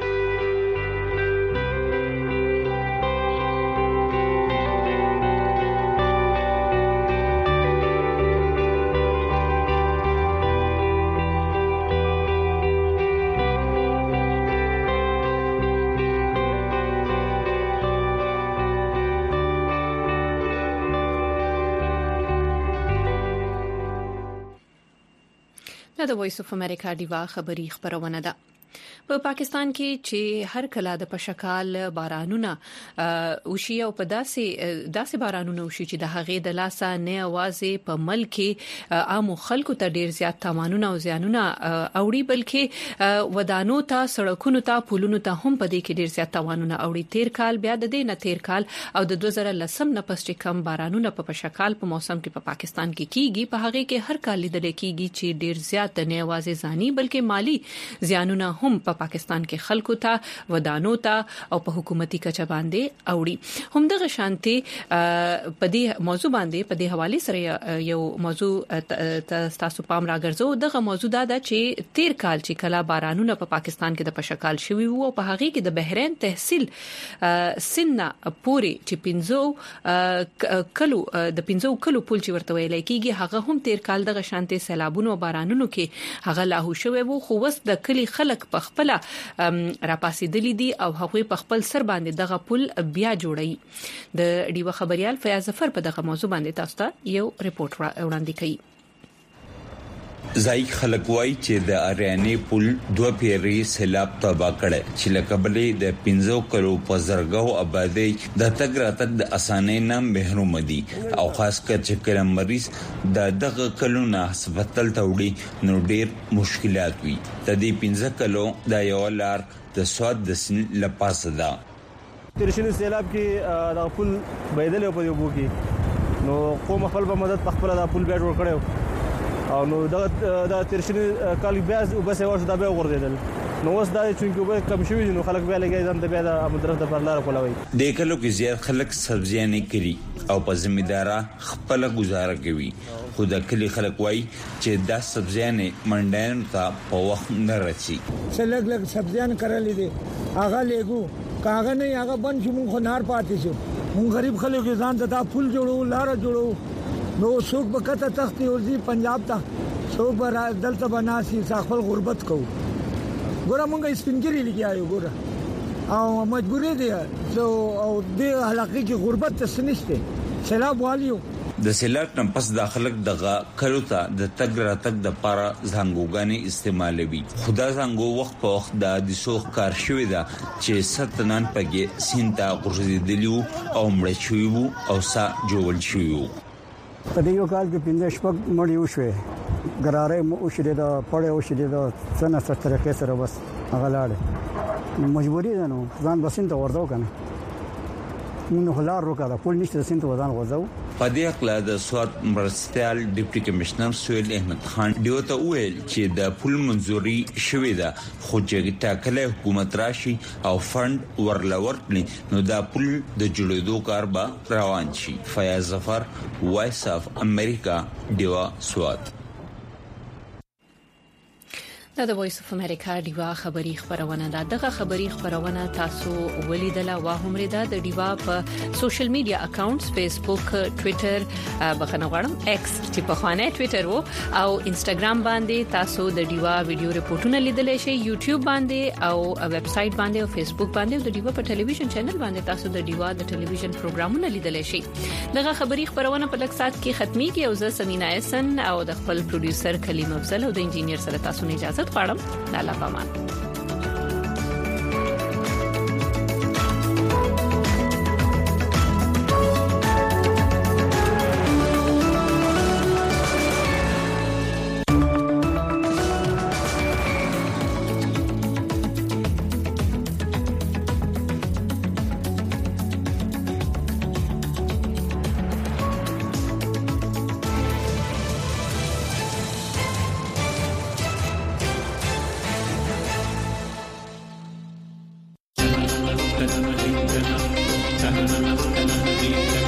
د وایس اف امریکا دیوا خبری خبرونه ده. په پاکستان کې چې هر کله د پشکال بارانونه وشي او په داسې بارانونه وشي چې د هغې د لاسه نه اوازې په ملک عام خلکو ته ډیر زیات تاوانونه او زیانونه اوړي بلکې ودانو ته سړکونو ته پلونو ته هم په دې کې ډیر زیات تاوانونه اوړي. تیر کال بیا د دې نه تیر کال او د 2010 نه پس چې کم بارانونه په پشکال په موسم کې په پاکستان کې کیږي په هغه کې هر کال لیدل کیږي چې ډیر زیات نه اوازې ځاني بلکې مالی زیانونه هم په پاکستان کې خلکو ته ودانو ته او په حکومتي کچه باندې اوړي. هم دغه شانتي په دې موضوع باندې په دې حواله سره یو موضوع تاسو پام راګرځو. دغه موضوع دا چې تیر کال چې کلا بارانونه په پاکستان کې د پشکال شوی وو او په هغه کې د بحرین تحصیل سنه پوري چې 15 کلو پول چې ورته ویل کېږي هغه هم تیر کال دغه شانتي سیلابونو او بارانونو کې هغه لاهو شوی وو خو وس د کلی خلک په خپل راپاسېدلې دي او هغه په خپل سر باندې دغه پل بیا جوړي. د ډیوه خبريال فیاض ظفر په دغه موضوع باندې تاسو ته یو ریپورت وړاندې کړي. زایک خلک وای چې د اریانې پل دوه پیری سیلاب تباہ کړي چې لکبلې د 15 کلو په زرګو آبادی د تګ راتګ د اسانۍ نه محروم دي او خاص کر چې کلم مریض د دغه کلو نه هسپتال ته وړي نو ډیر مشکلات وي. د دې 15 کلو د یو لار د سواد د سن لپاسه ده. ترشنی سیلاب کې د پل بيدل په یو بو کې نو قوم خپل په مدد خپل د پل بیا جوړ کړو او نو دا ترشنی کال بیا وبس ورته دا به ورغیدل نو اوس دا چې کومه کم شوی نو خلک بیا لګي ځان ته بیا د مدرسې د پرلار کولوي. د کلو کې زیات خلک سبزیان کړي او په ځمېدارا خپل گزاره کوي خو د کلی خلک وای چې دا سبزیان منډین ته په وخت نه رسي. لګ سبزیان کړلې دي هغه لګو کاغه نه هغه بن چې مونږ نار پاتې شو مونږ غریب خلک ځان ته دا پل جوړو لار جوړو نو څوک به کته تختی ورځي پنجاب ته څوک به دلته بناسي خپل غربت کوو. ګوره مونږه سپینګری لګي آیو ګوره او مجبورې دي او د علاقې کې غربت ته سنشته سیلاب والیو. د سیلاب نه پس داخلك دغه کلو ته د تګ راتګ د پاره زنګوګانی استعمالوي. خدا زنګو وخت په وخت د دسوخ کار شوی دا چې ستنان پګې سینتا غورځېدلیو او مړ شوی او سا جوړل شوی. په دې یو کال کې 15 شپږ مړی وشوي ګراره مو وشیده دا پړې وشیده دا څنګه ستر طریقې سره بس هغه لاړ مجبوری ده نو ځان بسین ته ورځو کنه نو خلار وکړه پول نشته سین ته ځان ورځو په دې اقلا د سواد مرستيال ډیپټي کمشنر سویل احمد خان دیوته ویل چې د پول منځوري شوې ده خو چې ټاکله حکومت راشي او فند ورلورني نو دا پول د جوړېدو کار به روان شي. فیاض ظفر، وایس اف امریکا، دیوا سواد. دا د وایس اف امریکا دیوا خبری خبرونه ده. دغه خبری خبرونه تاسو ولیدله واهمره ده د دیوا په سوشل میډیا اکاونټس فیسبوک، ټوئیټر، بخنه غواړم ایکس چې په خوانه ټوئیټر وو او انستګرام باندې تاسو د دیوا ویډیو ریپورتونه لیدلی شئ، یوټیوب باندې او ویب سټ باندې او فیسبوک باندې او د دیوا په ټلویزیون چینل باندې تاسو د دیوا د ټلویزیون پروګرامونه لیدلی شئ. دغه خبری خبرونه په لږ سات کې ختميږي او زه سمینا احسن او د خپل پروډوسر کلیم افضل او د انجینیر سره تاسو نه اجازه غواړم. لاله پامان. Canada,